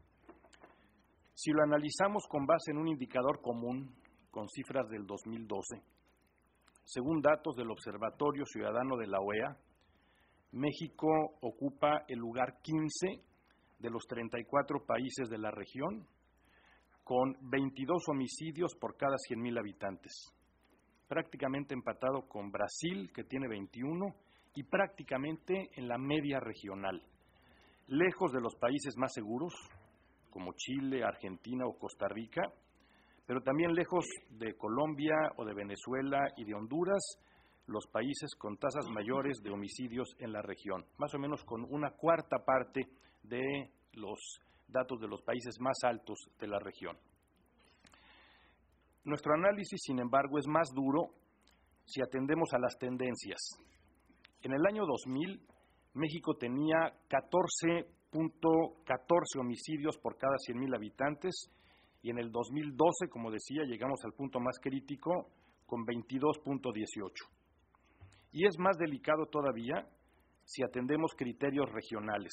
Si lo analizamos con base en un indicador común, con cifras del dos mil doce. Según datos del Observatorio Ciudadano de la O E A, México ocupa el lugar quince de los treinta y cuatro países de la región, con veintidós homicidios por cada cien mil habitantes, prácticamente empatado con Brasil, que tiene veintiuno, y prácticamente en la media regional, lejos de los países más seguros, como Chile, Argentina o Costa Rica, pero también lejos de Colombia o de Venezuela y de Honduras, los países con tasas mayores de homicidios en la región, más o menos con una cuarta parte de los datos de los países más altos de la región. Nuestro análisis, sin embargo, es más duro si atendemos a las tendencias. En el año dos mil, México tenía catorce punto catorce homicidios por cada cien mil habitantes, y en el dos mil doce, como decía, llegamos al punto más crítico con veintidós punto dieciocho. Y es más delicado todavía si atendemos criterios regionales.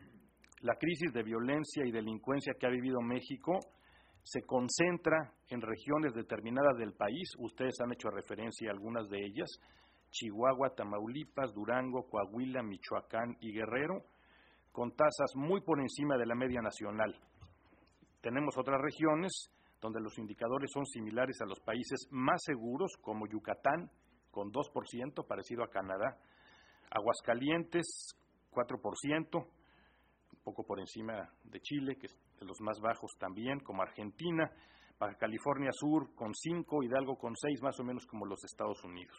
La crisis de violencia y delincuencia que ha vivido México se concentra en regiones determinadas del país. Ustedes han hecho referencia a algunas de ellas: Chihuahua, Tamaulipas, Durango, Coahuila, Michoacán y Guerrero, con tasas muy por encima de la media nacional. Tenemos otras regiones donde los indicadores son similares a los países más seguros, como Yucatán, con dos por ciento, parecido a Canadá, Aguascalientes, cuatro por ciento, un poco por encima de Chile, que es de los más bajos también, como Argentina, Baja California Sur con cinco, Hidalgo con seis, más o menos como los Estados Unidos.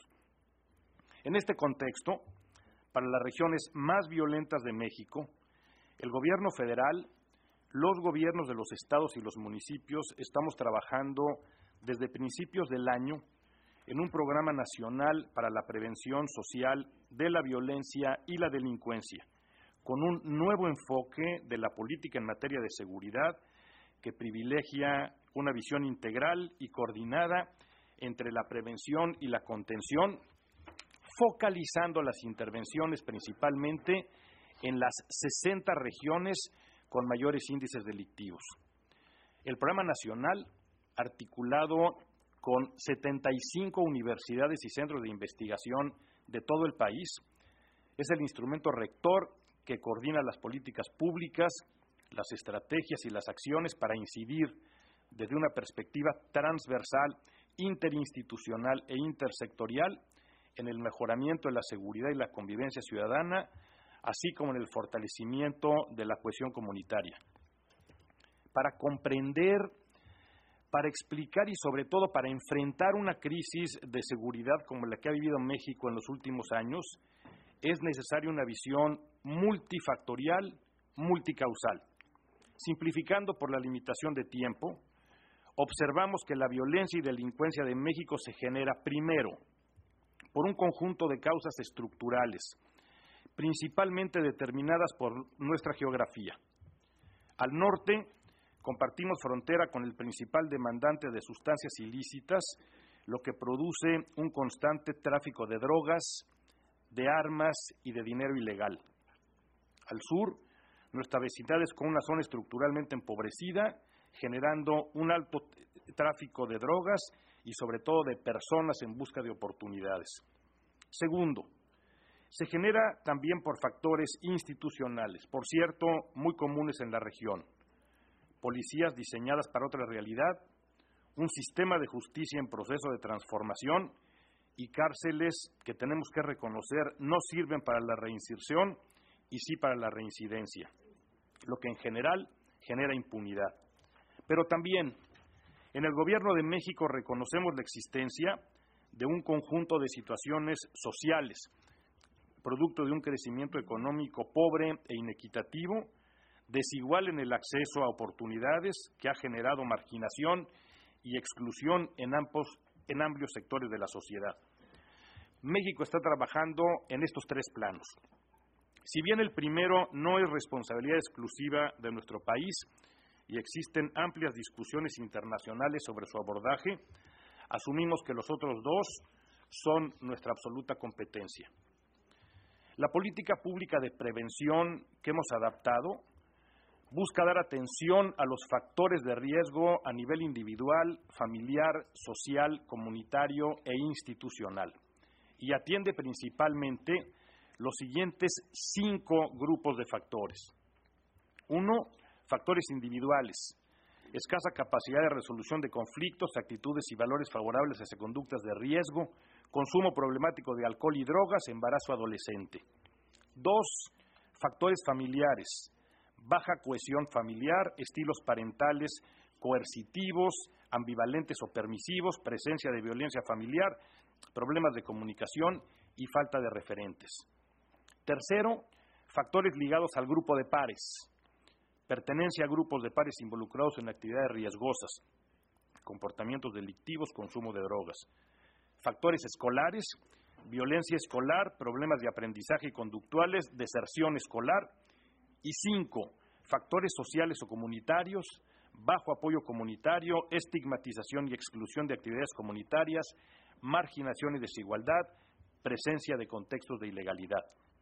En este contexto, para las regiones más violentas de México, el gobierno federal, los gobiernos de los estados y los municipios estamos trabajando desde principios del año en un programa nacional para la prevención social de la violencia y la delincuencia, con un nuevo enfoque de la política en materia de seguridad que privilegia una visión integral y coordinada entre la prevención y la contención, focalizando las intervenciones principalmente en las sesenta regiones con mayores índices delictivos. El programa nacional, articulado con setenta y cinco universidades y centros de investigación de todo el país, es el instrumento rector que coordina las políticas públicas, las estrategias y las acciones para incidir desde una perspectiva transversal, interinstitucional e intersectorial en el mejoramiento de la seguridad y la convivencia ciudadana, así como en el fortalecimiento de la cohesión comunitaria. Para comprender, para explicar y sobre todo para enfrentar una crisis de seguridad como la que ha vivido México en los últimos años, es necesaria una visión multifactorial, multicausal. Simplificando por la limitación de tiempo, observamos que la violencia y delincuencia de México se genera primero por un conjunto de causas estructurales, principalmente determinadas por nuestra geografía. Al norte, compartimos frontera con el principal demandante de sustancias ilícitas, lo que produce un constante tráfico de drogas, de armas y de dinero ilegal. Al sur, nuestra vecindad es con una zona estructuralmente empobrecida, generando un alto tráfico de drogas y sobre todo de personas en busca de oportunidades. Segundo, se genera también por factores institucionales, por cierto, muy comunes en la región. Policías diseñadas para otra realidad, un sistema de justicia en proceso de transformación y cárceles que tenemos que reconocer no sirven para la reinserción y sí para la reincidencia, lo que en general genera impunidad. Pero también en el Gobierno de México reconocemos la existencia de un conjunto de situaciones sociales, producto de un crecimiento económico pobre e inequitativo, desigual en el acceso a oportunidades que ha generado marginación y exclusión en ambos, en amplios sectores de la sociedad. México está trabajando en estos tres planos. Si bien el primero no es responsabilidad exclusiva de nuestro país y existen amplias discusiones internacionales sobre su abordaje, asumimos que los otros dos son nuestra absoluta competencia. La política pública de prevención que hemos adaptado busca dar atención a los factores de riesgo a nivel individual, familiar, social, comunitario e institucional y atiende principalmente los siguientes cinco grupos de factores. Uno, factores individuales, escasa capacidad de resolución de conflictos, actitudes y valores favorables hacia conductas de riesgo, consumo problemático de alcohol y drogas, embarazo adolescente. Dos, factores familiares, baja cohesión familiar, estilos parentales coercitivos, ambivalentes o permisivos, presencia de violencia familiar, problemas de comunicación y falta de referentes. Tercero, factores ligados al grupo de pares, pertenencia a grupos de pares involucrados en actividades riesgosas, comportamientos delictivos, consumo de drogas. Factores escolares, violencia escolar, problemas de aprendizaje y conductuales, deserción escolar. Y cinco, factores sociales o comunitarios, bajo apoyo comunitario, estigmatización y exclusión de actividades comunitarias, marginación y desigualdad, presencia de contextos de ilegalidad.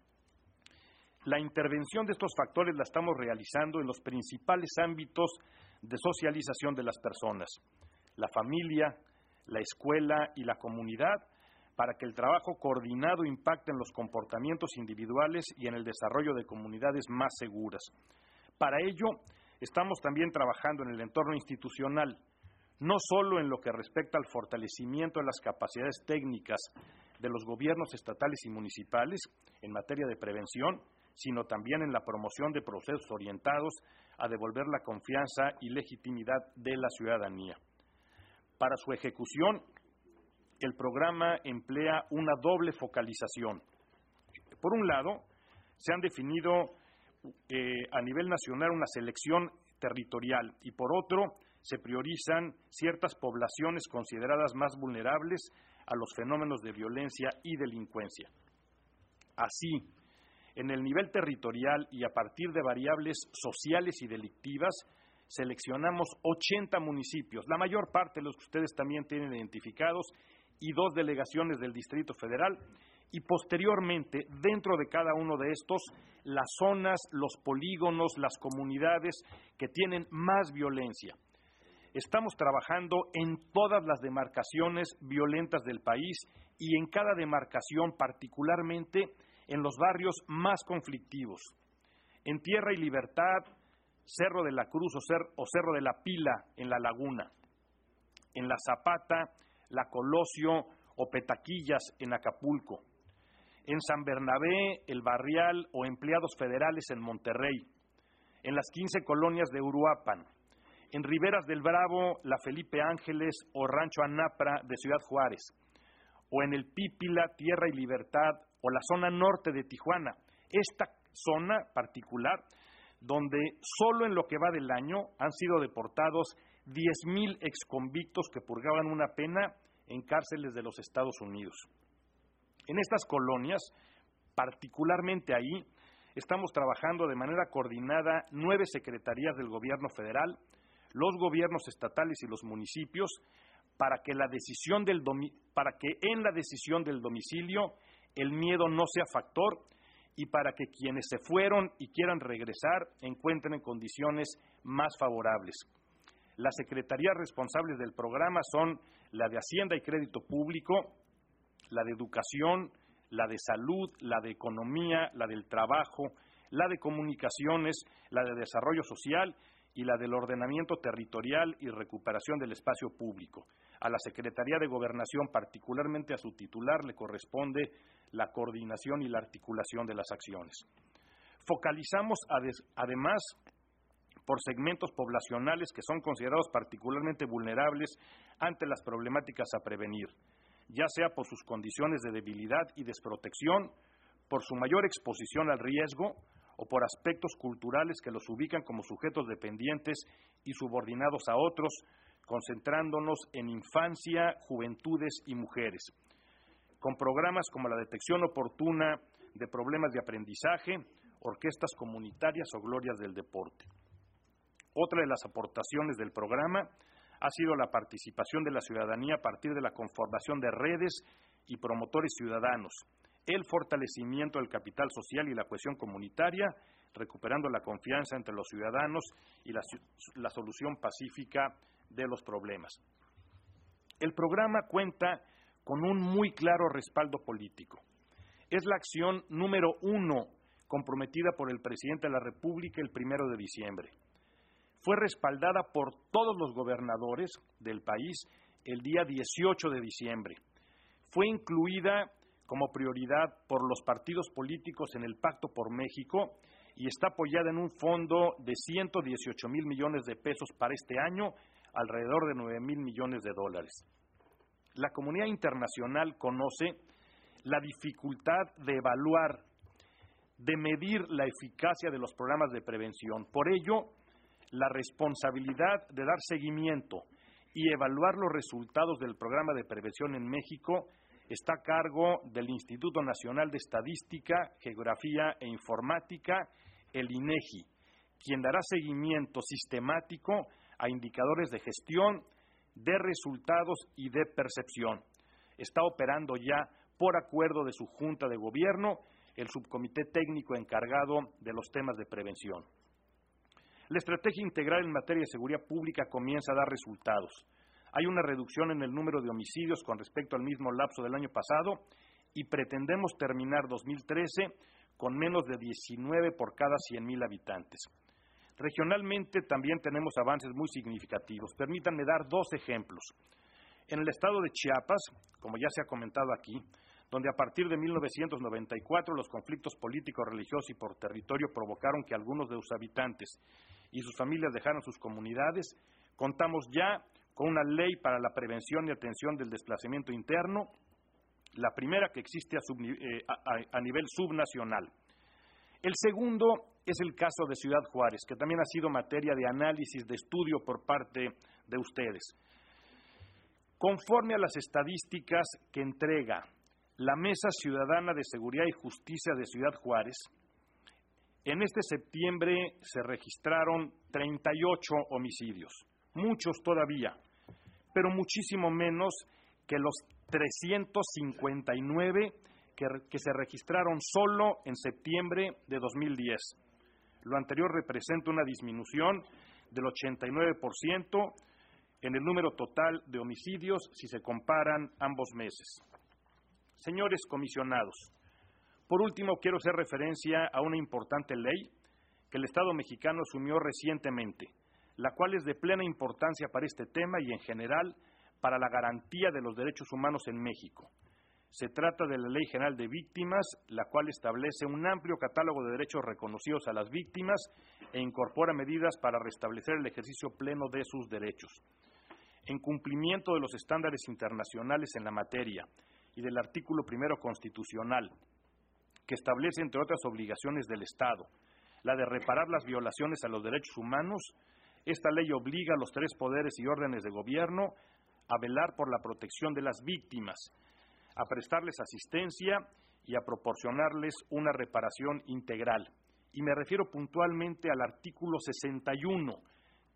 La intervención de estos factores la estamos realizando en los principales ámbitos de socialización de las personas, la familia, la escuela y la comunidad, para que el trabajo coordinado impacte en los comportamientos individuales y en el desarrollo de comunidades más seguras. Para ello, estamos también trabajando en el entorno institucional, no solo en lo que respecta al fortalecimiento de las capacidades técnicas de los gobiernos estatales y municipales en materia de prevención, sino también en la promoción de procesos orientados a devolver la confianza y legitimidad de la ciudadanía. Para su ejecución, el programa emplea una doble focalización. Por un lado, se han definido eh, a nivel nacional una selección territorial y por otro, se priorizan ciertas poblaciones consideradas más vulnerables a los fenómenos de violencia y delincuencia. Así, en el nivel territorial y a partir de variables sociales y delictivas, seleccionamos ochenta municipios, la mayor parte de los que ustedes también tienen identificados, y dos delegaciones del Distrito Federal, y posteriormente, dentro de cada uno de estos, las zonas, los polígonos, las comunidades que tienen más violencia. Estamos trabajando en todas las demarcaciones violentas del país y en cada demarcación, particularmente en los barrios más conflictivos. En Tierra y Libertad, Cerro de la Cruz o, Cer- o Cerro de la Pila en La Laguna. En La Zapata, La Colosio o Petaquillas en Acapulco. En San Bernabé, El Barrial o Empleados Federales en Monterrey. En las quince colonias de Uruapan. En Riberas del Bravo, La Felipe Ángeles o Rancho Anapra de Ciudad Juárez, o en el Pípila, Tierra y Libertad, o la zona norte de Tijuana. Esta zona particular, donde solo en lo que va del año han sido deportados diez mil exconvictos que purgaban una pena en cárceles de los Estados Unidos. En estas colonias, particularmente ahí, estamos trabajando de manera coordinada nueve secretarías del gobierno federal, los gobiernos estatales y los municipios, para que, la decisión del domi- para que en la decisión del domicilio el miedo no sea factor y para que quienes se fueron y quieran regresar encuentren condiciones más favorables. Las secretarías responsables del programa son la de Hacienda y Crédito Público, la de Educación, la de Salud, la de Economía, la del Trabajo, la de Comunicaciones, la de Desarrollo Social y la del Ordenamiento Territorial y Recuperación del Espacio Público. A la Secretaría de Gobernación, particularmente a su titular, le corresponde la coordinación y la articulación de las acciones. Focalizamos además por segmentos poblacionales que son considerados particularmente vulnerables ante las problemáticas a prevenir, ya sea por sus condiciones de debilidad y desprotección, por su mayor exposición al riesgo o por aspectos culturales que los ubican como sujetos dependientes y subordinados a otros, concentrándonos en infancia, juventudes y mujeres, con programas como la detección oportuna de problemas de aprendizaje, orquestas comunitarias o glorias del deporte. Otra de las aportaciones del programa ha sido la participación de la ciudadanía a partir de la conformación de redes y promotores ciudadanos, el fortalecimiento del capital social y la cohesión comunitaria, recuperando la confianza entre los ciudadanos y la, la solución pacífica de los problemas. El programa cuenta con un muy claro respaldo político. Es la acción número uno comprometida por el presidente de la República el primero de diciembre. Fue respaldada por todos los gobernadores del país el día dieciocho de diciembre. Fue incluida como prioridad por los partidos políticos en el Pacto por México y está apoyada en un fondo de ciento dieciocho mil millones de pesos para este año, alrededor de nueve mil millones de dólares. La comunidad internacional conoce la dificultad de evaluar, de medir la eficacia de los programas de prevención. Por ello, la responsabilidad de dar seguimiento y evaluar los resultados del programa de prevención en México está a cargo del Instituto Nacional de Estadística, Geografía e Informática, el INEGI, quien dará seguimiento sistemático a indicadores de gestión, de resultados y de percepción. Está operando ya, por acuerdo de su Junta de Gobierno, el subcomité técnico encargado de los temas de prevención. La estrategia integral en materia de seguridad pública comienza a dar resultados. Hay una reducción en el número de homicidios con respecto al mismo lapso del año pasado y pretendemos terminar dos mil trece con menos de diecinueve por cada cien mil habitantes. Regionalmente también tenemos avances muy significativos. Permítanme dar dos ejemplos. En el estado de Chiapas, como ya se ha comentado aquí, donde a partir de mil novecientos noventa y cuatro los conflictos políticos, religiosos y por territorio provocaron que algunos de sus habitantes y sus familias dejaran sus comunidades, contamos ya con una ley para la prevención y atención del desplazamiento interno, la primera que existe a, sub, eh, a, a nivel subnacional. El segundo es el caso de Ciudad Juárez, que también ha sido materia de análisis, de estudio por parte de ustedes. Conforme a las estadísticas que entrega la Mesa Ciudadana de Seguridad y Justicia de Ciudad Juárez, en este septiembre se registraron treinta y ocho homicidios, muchos todavía, pero muchísimo menos que los trescientos cincuenta y nueve que, que se registraron solo en septiembre de dos mil diez. Lo anterior representa una disminución del ochenta y nueve por ciento en el número total de homicidios si se comparan ambos meses. Señores comisionados, por último quiero hacer referencia a una importante ley que el Estado mexicano asumió recientemente, la cual es de plena importancia para este tema y en general para la garantía de los derechos humanos en México. Se trata de la Ley General de Víctimas, la cual establece un amplio catálogo de derechos reconocidos a las víctimas e incorpora medidas para restablecer el ejercicio pleno de sus derechos. En cumplimiento de los estándares internacionales en la materia y del artículo primero constitucional, que establece, entre otras obligaciones del Estado, la de reparar las violaciones a los derechos humanos, esta ley obliga a los tres poderes y órdenes de gobierno a velar por la protección de las víctimas, a prestarles asistencia y a proporcionarles una reparación integral. Y me refiero puntualmente al artículo sesenta y uno, que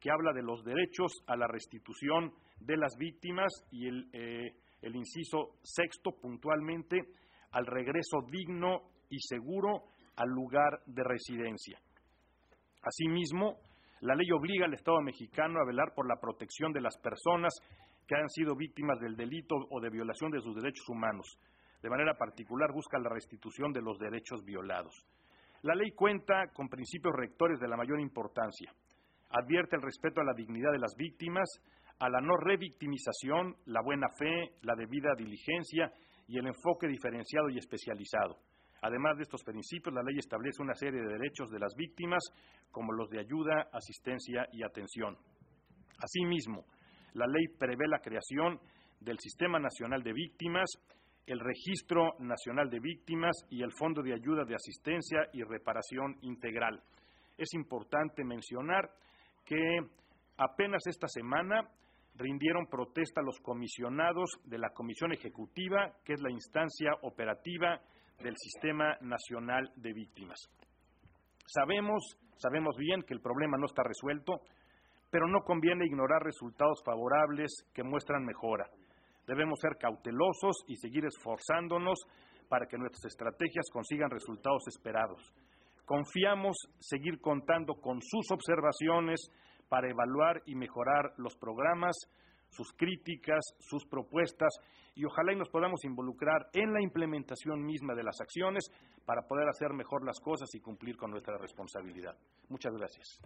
que habla de los derechos a la restitución de las víctimas y el, eh, el inciso sexto, puntualmente, al regreso digno y seguro al lugar de residencia. Asimismo, la ley obliga al Estado mexicano a velar por la protección de las personas que han sido víctimas del delito o de violación de sus derechos humanos. De manera particular, busca la restitución de los derechos violados. La ley cuenta con principios rectores de la mayor importancia. Advierte el respeto a la dignidad de las víctimas, a la no revictimización, la buena fe, la debida diligencia y el enfoque diferenciado y especializado. Además de estos principios, la ley establece una serie de derechos de las víctimas, como los de ayuda, asistencia y atención. Asimismo, la ley prevé la creación del Sistema Nacional de Víctimas, el Registro Nacional de Víctimas y el Fondo de Ayuda de Asistencia y Reparación Integral. Es importante mencionar que apenas esta semana rindieron protesta los comisionados de la Comisión Ejecutiva, que es la instancia operativa del Sistema Nacional de Víctimas. Sabemos, sabemos bien que el problema no está resuelto, pero no conviene ignorar resultados favorables que muestran mejora. Debemos ser cautelosos y seguir esforzándonos para que nuestras estrategias consigan resultados esperados. Confiamos seguir contando con sus observaciones para evaluar y mejorar los programas, sus críticas, sus propuestas, y ojalá y nos podamos involucrar en la implementación misma de las acciones para poder hacer mejor las cosas y cumplir con nuestra responsabilidad. Muchas gracias.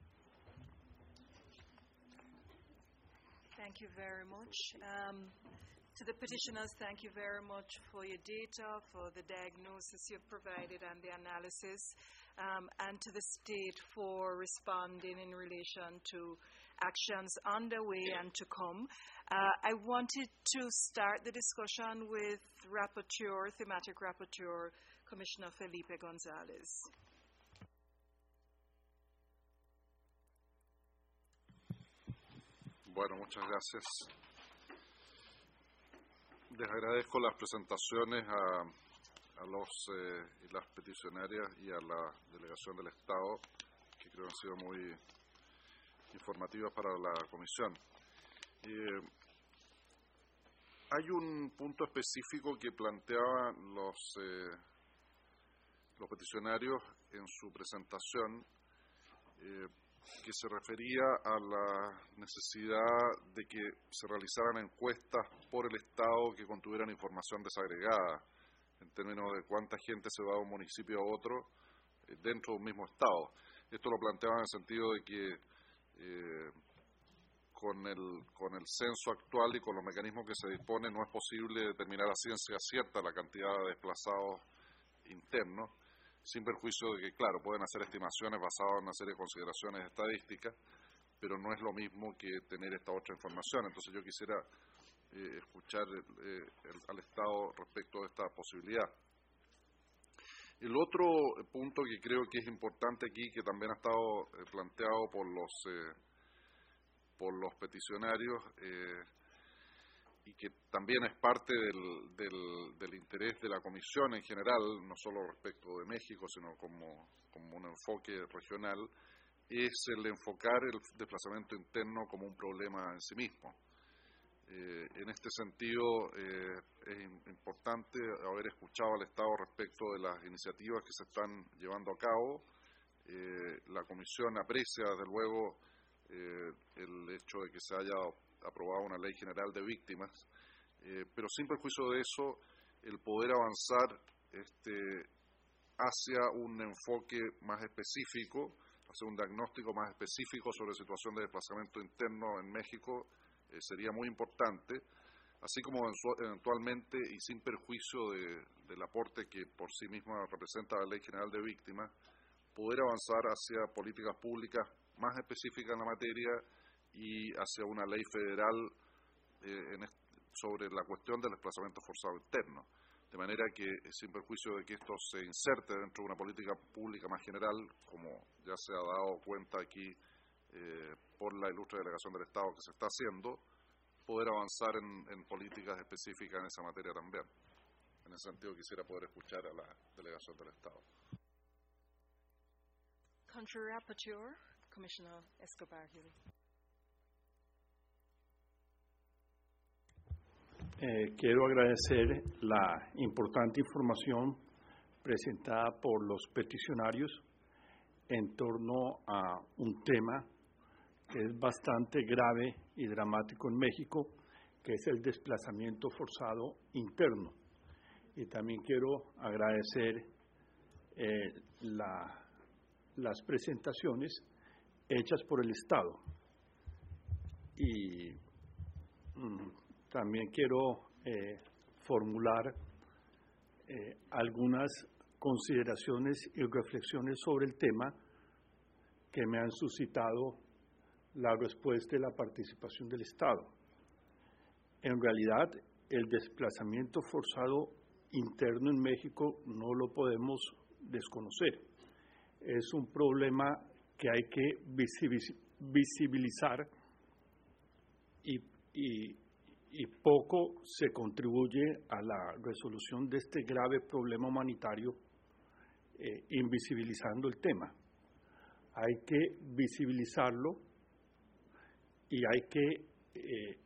Thank you very much. Um, to the petitioners, thank you very much for your data, for the diagnosis you've provided and the analysis, um, and to the state for responding in relation to actions underway and to come. Uh, I wanted to start the discussion with Rapporteur, Thematic Rapporteur, Commissioner Felipe González. Bueno, muchas gracias. Les agradezco las presentaciones a, a los eh, y las peticionarias y a la delegación del Estado, que creo han sido muy informativas para la Comisión. Eh, hay un punto específico que planteaban los, eh, los peticionarios en su presentación, eh, que se refería a la necesidad de que se realizaran encuestas por el Estado que contuvieran información desagregada, en términos de cuánta gente se va de un municipio a otro eh, dentro de un mismo Estado. Esto lo planteaban en el sentido de que eh, con, el, con el censo actual y con los mecanismos que se dispone no es posible determinar a ciencia cierta la cantidad de desplazados internos, sin perjuicio de que, claro, pueden hacer estimaciones basadas en una serie de consideraciones estadísticas, pero no es lo mismo que tener esta otra información. Entonces yo quisiera eh, escuchar eh, el, al Estado respecto de esta posibilidad. El otro punto que creo que es importante aquí, que también ha estado eh, planteado por los, eh, por los peticionarios, eh, y que también es parte del, del, del interés de la Comisión en general, no solo respecto de México, sino como, como un enfoque regional, es el enfocar el desplazamiento interno como un problema en sí mismo. Eh, en este sentido, eh, es importante haber escuchado al Estado respecto de las iniciativas que se están llevando a cabo. Eh, la Comisión aprecia, desde luego, eh, el hecho de que se haya aprobado una ley general de víctimas, eh, pero sin perjuicio de eso, el poder avanzar este, hacia un enfoque más específico, hacia un diagnóstico más específico sobre la situación de desplazamiento interno en México, eh, sería muy importante, así como eventualmente y sin perjuicio de, del aporte que por sí misma representa la Ley General de Víctimas, poder avanzar hacia políticas públicas más específicas en la materia y hacia una ley federal eh, en sobre la cuestión del desplazamiento forzado interno, de manera que, sin perjuicio de que esto se inserte dentro de una política pública más general, como ya se ha dado cuenta aquí eh, por la ilustre delegación del Estado que se está haciendo, poder avanzar en, en políticas específicas en esa materia también. En ese sentido quisiera poder escuchar a la delegación del Estado. Country Rapporteur, Commissioner Escobar here. Eh, quiero agradecer la importante información presentada por los peticionarios en torno a un tema que es bastante grave y dramático en México, que es el desplazamiento forzado interno. Y también quiero agradecer eh, la, las presentaciones hechas por el Estado. Y mm, también quiero eh, formular eh, algunas consideraciones y reflexiones sobre el tema que me han suscitado la respuesta y la participación del Estado. En realidad, el desplazamiento forzado interno en México no lo podemos desconocer. Es un problema que hay que visibilizar y, y, y poco se contribuye a la resolución de este grave problema humanitario eh, invisibilizando el tema. Hay que visibilizarlo y hay que eh,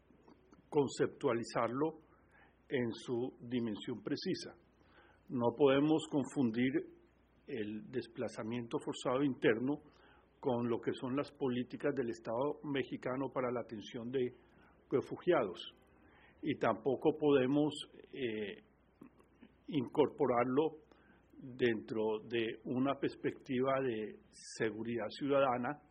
conceptualizarlo en su dimensión precisa. No podemos confundir el desplazamiento forzado interno con lo que son las políticas del Estado mexicano para la atención de refugiados. Y tampoco podemos eh, incorporarlo dentro de una perspectiva de seguridad ciudadana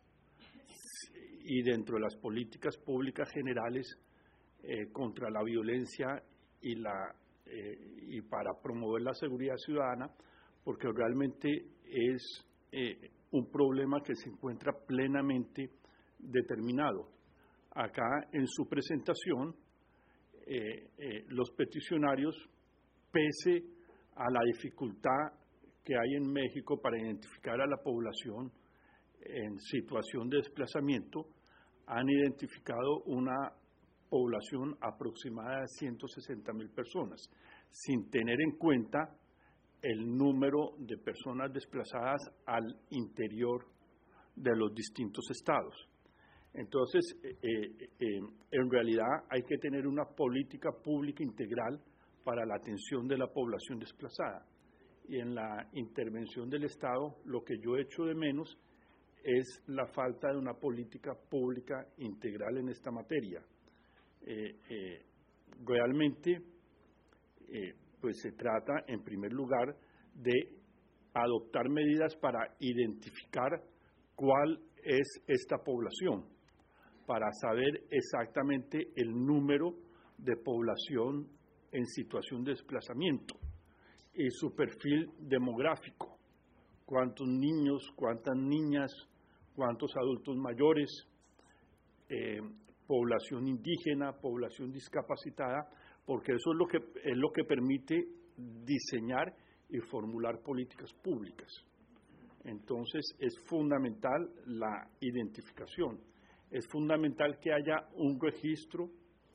y dentro de las políticas públicas generales eh, contra la violencia y, la, eh, y para promover la seguridad ciudadana, porque realmente es eh, un problema que se encuentra plenamente determinado. Acá en su presentación, eh, eh, los peticionarios, pese a la dificultad que hay en México para identificar a la población en situación de desplazamiento, han identificado una población aproximada de ciento sesenta mil personas, sin tener en cuenta el número de personas desplazadas al interior de los distintos estados. Entonces, eh, eh, en realidad hay que tener una política pública integral para la atención de la población desplazada. Y en la intervención del Estado, lo que yo echo de menos es la falta de una política pública integral en esta materia. Eh, eh, realmente, eh, pues se trata, en primer lugar, de adoptar medidas para identificar cuál es esta población, para saber exactamente el número de población en situación de desplazamiento y su perfil demográfico, cuántos niños, cuántas niñas, cuántos adultos mayores, eh, población indígena, población discapacitada, porque eso es lo que, es lo que permite diseñar y formular políticas públicas. Entonces, es fundamental la identificación, es fundamental que haya un registro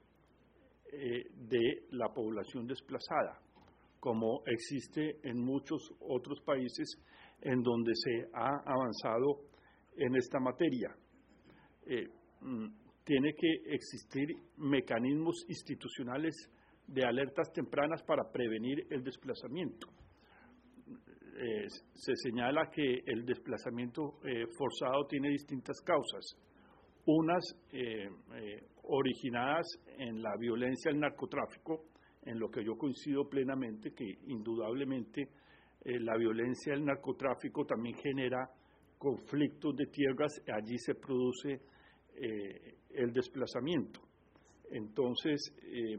eh, de la población desplazada, como existe en muchos otros países en donde se ha avanzado en esta materia. Eh, tiene que existir mecanismos institucionales de alertas tempranas para prevenir el desplazamiento. Eh, se señala que el desplazamiento eh, forzado tiene distintas causas, unas eh, eh, originadas en la violencia del narcotráfico, en lo que yo coincido plenamente, que indudablemente eh, la violencia del narcotráfico también genera conflictos de tierras, allí se produce eh, el desplazamiento. Entonces, eh,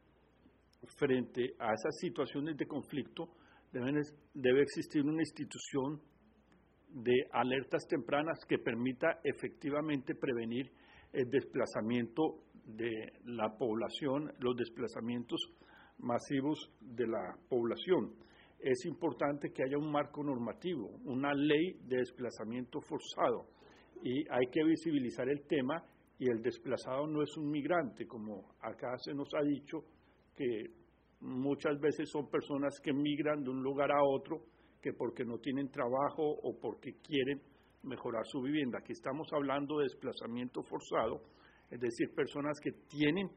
frente a esas situaciones de conflicto, deben, debe existir una institución de alertas tempranas que permita efectivamente prevenir el desplazamiento de la población, los desplazamientos masivos de la población. Es importante que haya un marco normativo, una ley de desplazamiento forzado, y hay que visibilizar el tema, y el desplazado no es un migrante, como acá se nos ha dicho, que muchas veces son personas que migran de un lugar a otro, que porque no tienen trabajo o porque quieren mejorar su vivienda. Aquí estamos hablando de desplazamiento forzado, es decir, personas que tienen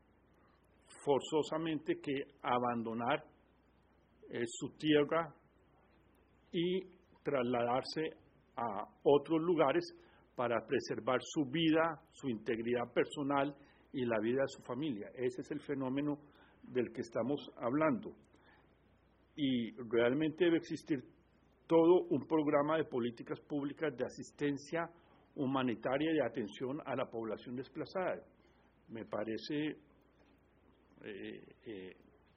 forzosamente que abandonar eh, su tierra y trasladarse a otros lugares para preservar su vida, su integridad personal y la vida de su familia. Ese es el fenómeno del que estamos hablando. Y realmente debe existir todo un programa de políticas públicas de asistencia humanitaria y de atención a la población desplazada. Me parece, eh, eh,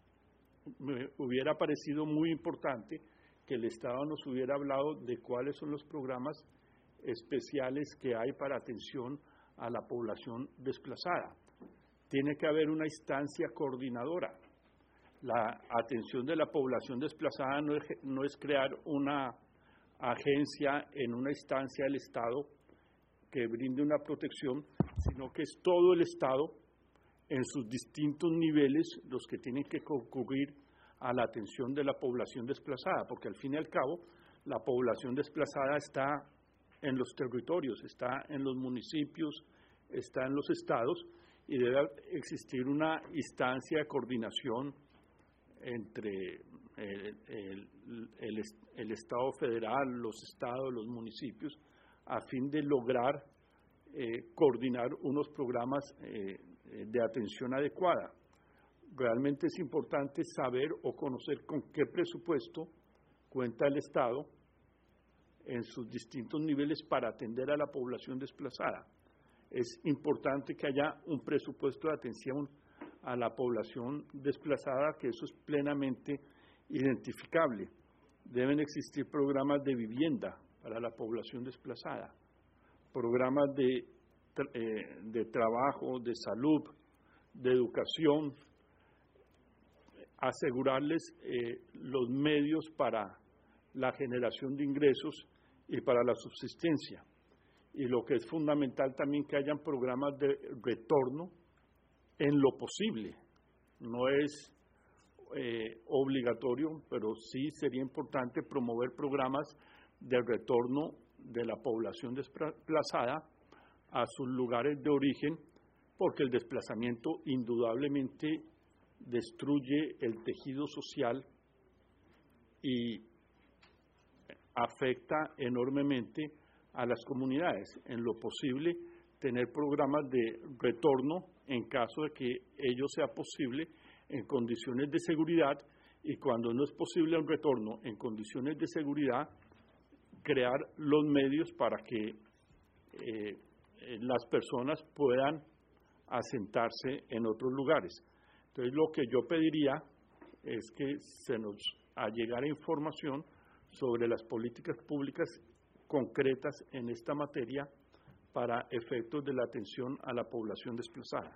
me hubiera parecido muy importante que el Estado nos hubiera hablado de cuáles son los programas especiales que hay para atención a la población desplazada. Tiene que haber una instancia coordinadora. La atención de la población desplazada no es, no es crear una agencia en una instancia del Estado que brinde una protección, sino que es todo el Estado en sus distintos niveles los que tienen que concurrir a la atención de la población desplazada, porque al fin y al cabo la población desplazada está en los territorios, está en los municipios, está en los estados, y debe existir una instancia de coordinación entre el, el, el, el Estado federal, los estados, los municipios, a fin de lograr eh, coordinar unos programas eh, de atención adecuada. Realmente es importante saber o conocer con qué presupuesto cuenta el Estado en sus distintos niveles para atender a la población desplazada. Es importante que haya un presupuesto de atención a la población desplazada, que eso es plenamente identificable. Deben existir programas de vivienda para la población desplazada, programas de, eh, de trabajo, de salud, de educación, asegurarles eh, los medios para la generación de ingresos y para la subsistencia. Y lo que es fundamental también, que hayan programas de retorno en lo posible. No es eh, obligatorio, pero sí sería importante promover programas de retorno de la población desplazada a sus lugares de origen, porque el desplazamiento indudablemente destruye el tejido social y afecta enormemente a las comunidades. En lo posible, tener programas de retorno en caso de que ello sea posible en condiciones de seguridad, y cuando no es posible el retorno en condiciones de seguridad, crear los medios para que eh, las personas puedan asentarse en otros lugares. Entonces, lo que yo pediría es que se nos allegara información sobre las políticas públicas concretas en esta materia para efectos de la atención a la población desplazada.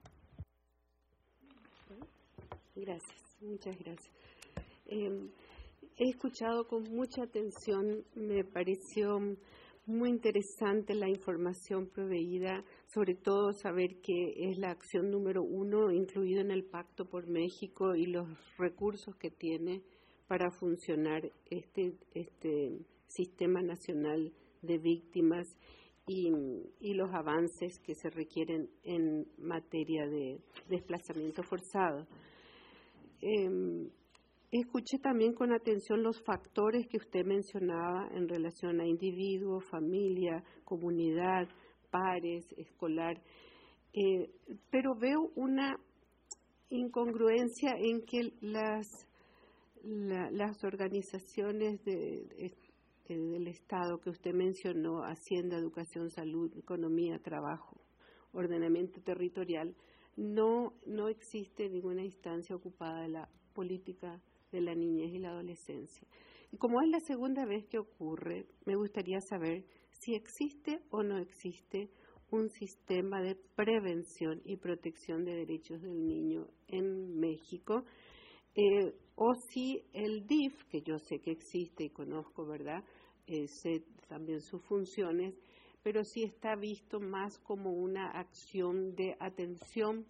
Gracias, muchas gracias. Eh, he escuchado con mucha atención, me pareció muy interesante la información proveída, sobre todo saber que es la acción número uno incluida en el Pacto por México y los recursos que tiene para funcionar este, este Sistema Nacional de Víctimas y, y los avances que se requieren en materia de desplazamiento forzado. Eh, escuché también con atención los factores que usted mencionaba en relación a individuo, familia, comunidad, pares, escolar, eh, pero veo una incongruencia en que las, la, las organizaciones de, de, del Estado que usted mencionó, Hacienda, Educación, Salud, Economía, Trabajo, Ordenamiento Territorial, no, no existe ninguna instancia ocupada de la política de la niñez y la adolescencia. Y como es la segunda vez que ocurre, me gustaría saber si existe o no existe un sistema de prevención y protección de derechos del niño en México, eh, o si el D I F, que yo sé que existe y conozco, ¿verdad?, eh, sé también sus funciones, pero si está visto más como una acción de atención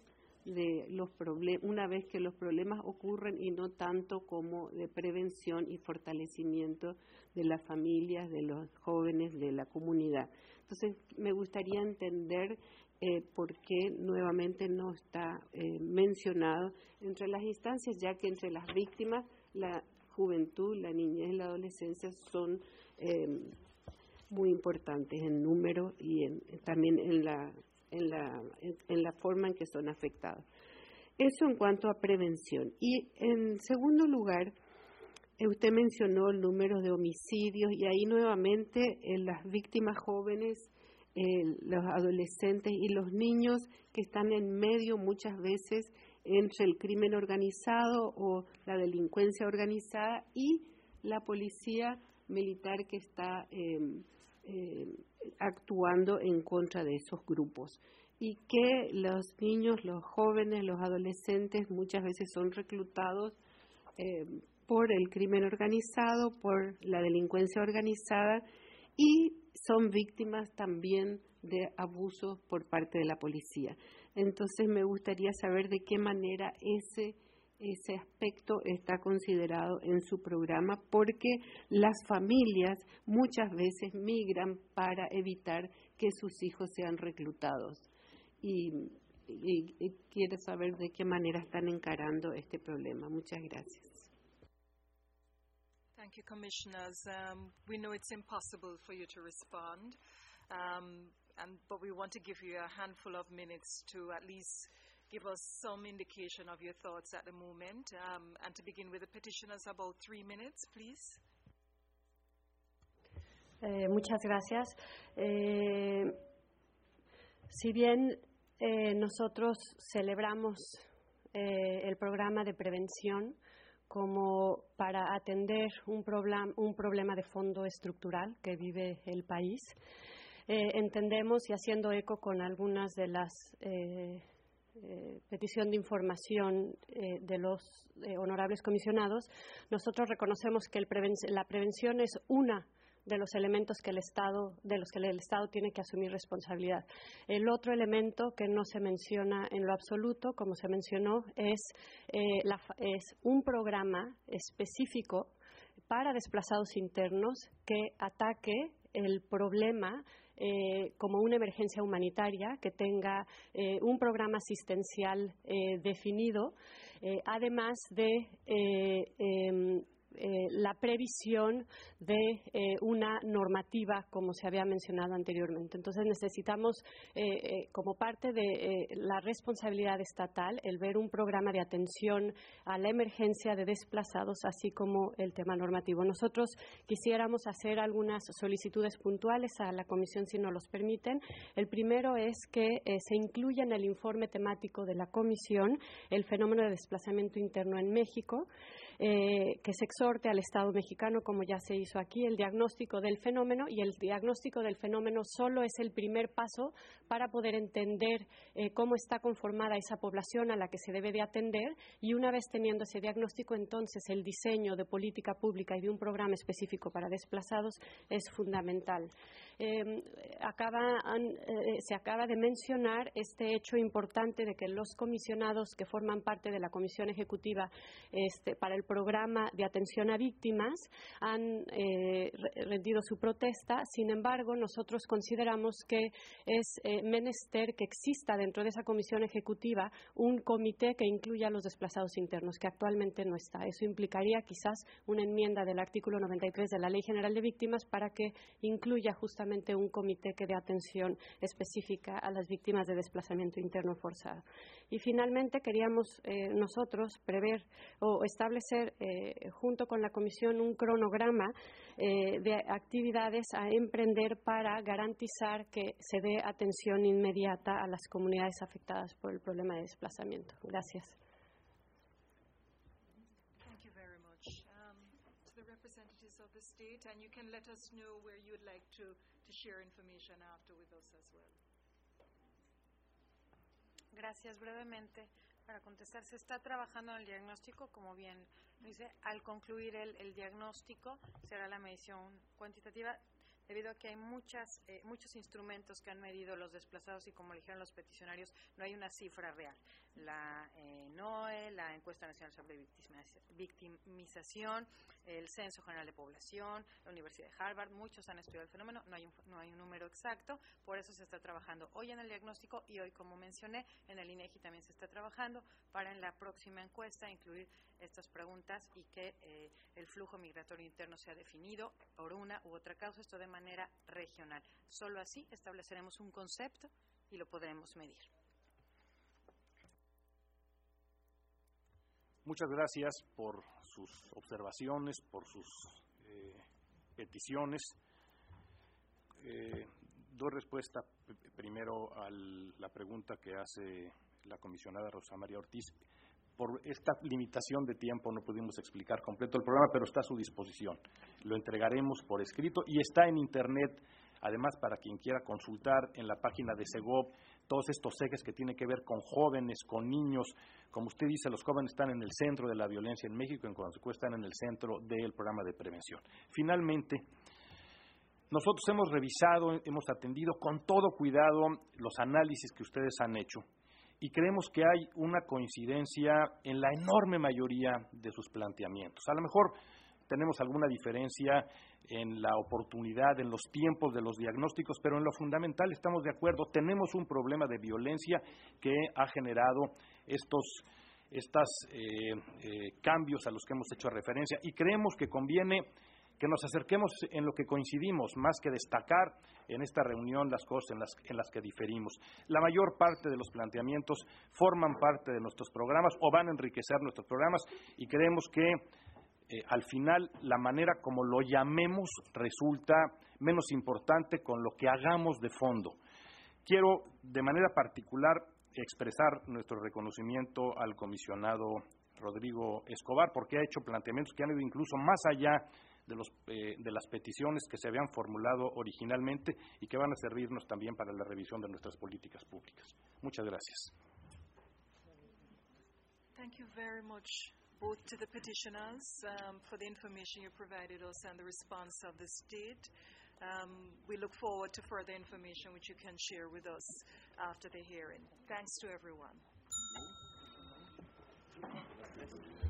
de los problemas, una vez que los problemas ocurren, y no tanto como de prevención y fortalecimiento de las familias, de los jóvenes, de la comunidad. Entonces, me gustaría entender eh, por qué nuevamente no está eh, mencionado entre las instancias, ya que entre las víctimas la juventud, la niñez y la adolescencia son eh, muy importantes en número y en, también en la, en, la, en, en la forma en que son afectados. Eso en cuanto a prevención. Y en segundo lugar, eh, usted mencionó el número de homicidios, y ahí nuevamente eh, las víctimas jóvenes, eh, los adolescentes y los niños que están en medio muchas veces entre el crimen organizado o la delincuencia organizada y la policía militar que está eh, eh, actuando en contra de esos grupos, y que los niños, los jóvenes, los adolescentes muchas veces son reclutados eh, por el crimen organizado, por la delincuencia organizada, y son víctimas también de abusos por parte de la policía. Entonces me gustaría saber de qué manera ese, ese aspecto está considerado en su programa, porque las familias muchas veces migran para evitar que sus hijos sean reclutados. Y, y, y quiero saber de qué manera están encarando este problema. Muchas gracias. Thank you, Commissioners. Um, we know it's impossible for you to respond, um, and, but we want to give you a handful of minutes to at least give us some indication of your thoughts at the moment. Um, and to begin with the petitioners, about three minutes, please. Eh, muchas gracias. Eh, si bien eh, nosotros celebramos eh, el programa de prevención como para atender un, problem, un problema de fondo estructural que vive el país, eh, entendemos, y haciendo eco con algunas de las eh, eh, petición de información eh, de los eh, honorables comisionados, nosotros reconocemos que el preven la prevención es una de los elementos que el Estado, de los que el Estado tiene que asumir responsabilidad. El otro elemento que no se menciona en lo absoluto, como se mencionó, es, eh, la, es un programa específico para desplazados internos que ataque el problema eh, como una emergencia humanitaria, que tenga eh, un programa asistencial eh, definido, eh, además de eh, eh, Eh, la previsión de eh, una normativa, como se había mencionado anteriormente. Entonces necesitamos, eh, eh, como parte de eh, la responsabilidad estatal, el ver un programa de atención a la emergencia de desplazados, así como el tema normativo. Nosotros quisiéramos hacer algunas solicitudes puntuales a la Comisión, si nos los permiten. El primero es que eh, se incluya en el informe temático de la Comisión el fenómeno de desplazamiento interno en México, Eh, que se exhorte al Estado mexicano, como ya se hizo aquí, el diagnóstico del fenómeno, y el diagnóstico del fenómeno solo es el primer paso para poder entender eh, cómo está conformada esa población a la que se debe de atender, y una vez teniendo ese diagnóstico, entonces el diseño de política pública y de un programa específico para desplazados es fundamental. Eh, acaba, eh, se acaba de mencionar este hecho importante de que los comisionados que forman parte de la Comisión Ejecutiva este, para el programa de atención a víctimas han eh, rendido su protesta. Sin embargo, nosotros consideramos que es eh, menester que exista dentro de esa Comisión Ejecutiva un comité que incluya a los desplazados internos, que actualmente no está. Eso implicaría quizás una enmienda del artículo noventa y tres de la Ley General de Víctimas para que incluya justamente un comité que dé atención específica a las víctimas de desplazamiento interno forzado. Y finalmente queríamos eh, nosotros prever o establecer eh, junto con la Comisión un cronograma eh, de actividades a emprender para garantizar que se dé atención inmediata a las comunidades afectadas por el problema de desplazamiento. Gracias. Thank you very much. Um, to the representatives of the state, and you can let us know where you would like to, to share information after with us as well. Gracias. Brevemente, para contestar, se está trabajando en el diagnóstico, como bien lo dice. Al concluir el, el diagnóstico, será la medición cuantitativa, debido a que hay muchas, eh, muchos instrumentos que han medido los desplazados y, como dijeron los peticionarios, no hay una cifra real. la eh, N O E, la Encuesta Nacional sobre Victimización, el Censo General de Población, la Universidad de Harvard. Muchos han estudiado el fenómeno, no hay un, no hay un número exacto, por eso se está trabajando hoy en el diagnóstico y hoy, como mencioné, en el INEGI también se está trabajando para en la próxima encuesta incluir estas preguntas y que eh, el flujo migratorio interno sea definido por una u otra causa, esto de manera regional. Solo así estableceremos un concepto y lo podremos medir. Muchas gracias por sus observaciones, por sus eh, peticiones. Eh, doy respuesta p- primero a la pregunta que hace la comisionada Rosa María Ortiz. Por esta limitación de tiempo no pudimos explicar completo el programa, pero está a su disposición. Lo entregaremos por escrito y está en Internet, además, para quien quiera consultar en la página de Segov todos estos ejes que tienen que ver con jóvenes, con niños. Como usted dice, los jóvenes están en el centro de la violencia en México y en consecuencia están en el centro del programa de prevención. Finalmente, nosotros hemos revisado, hemos atendido con todo cuidado los análisis que ustedes han hecho y creemos que hay una coincidencia en la enorme mayoría de sus planteamientos. A lo mejor tenemos alguna diferencia en la oportunidad, en los tiempos de los diagnósticos, pero en lo fundamental estamos de acuerdo. Tenemos un problema de violencia que ha generado estos estos eh, eh, cambios a los que hemos hecho referencia y creemos que conviene que nos acerquemos en lo que coincidimos, más que destacar en esta reunión las cosas en las, en las que diferimos. La mayor parte de los planteamientos forman parte de nuestros programas o van a enriquecer nuestros programas y creemos que Eh, al final, la manera como lo llamemos resulta menos importante con lo que hagamos de fondo. Quiero, de manera particular, expresar nuestro reconocimiento al comisionado Rodrigo Escobar, porque ha hecho planteamientos que han ido incluso más allá de, los, eh, de las peticiones que se habían formulado originalmente y que van a servirnos también para la revisión de nuestras políticas públicas. Muchas gracias. Thank you very much, both to the petitioners um, for the information you provided us and the response of the state. Um, we look forward to further information which you can share with us after the hearing. Thanks to everyone.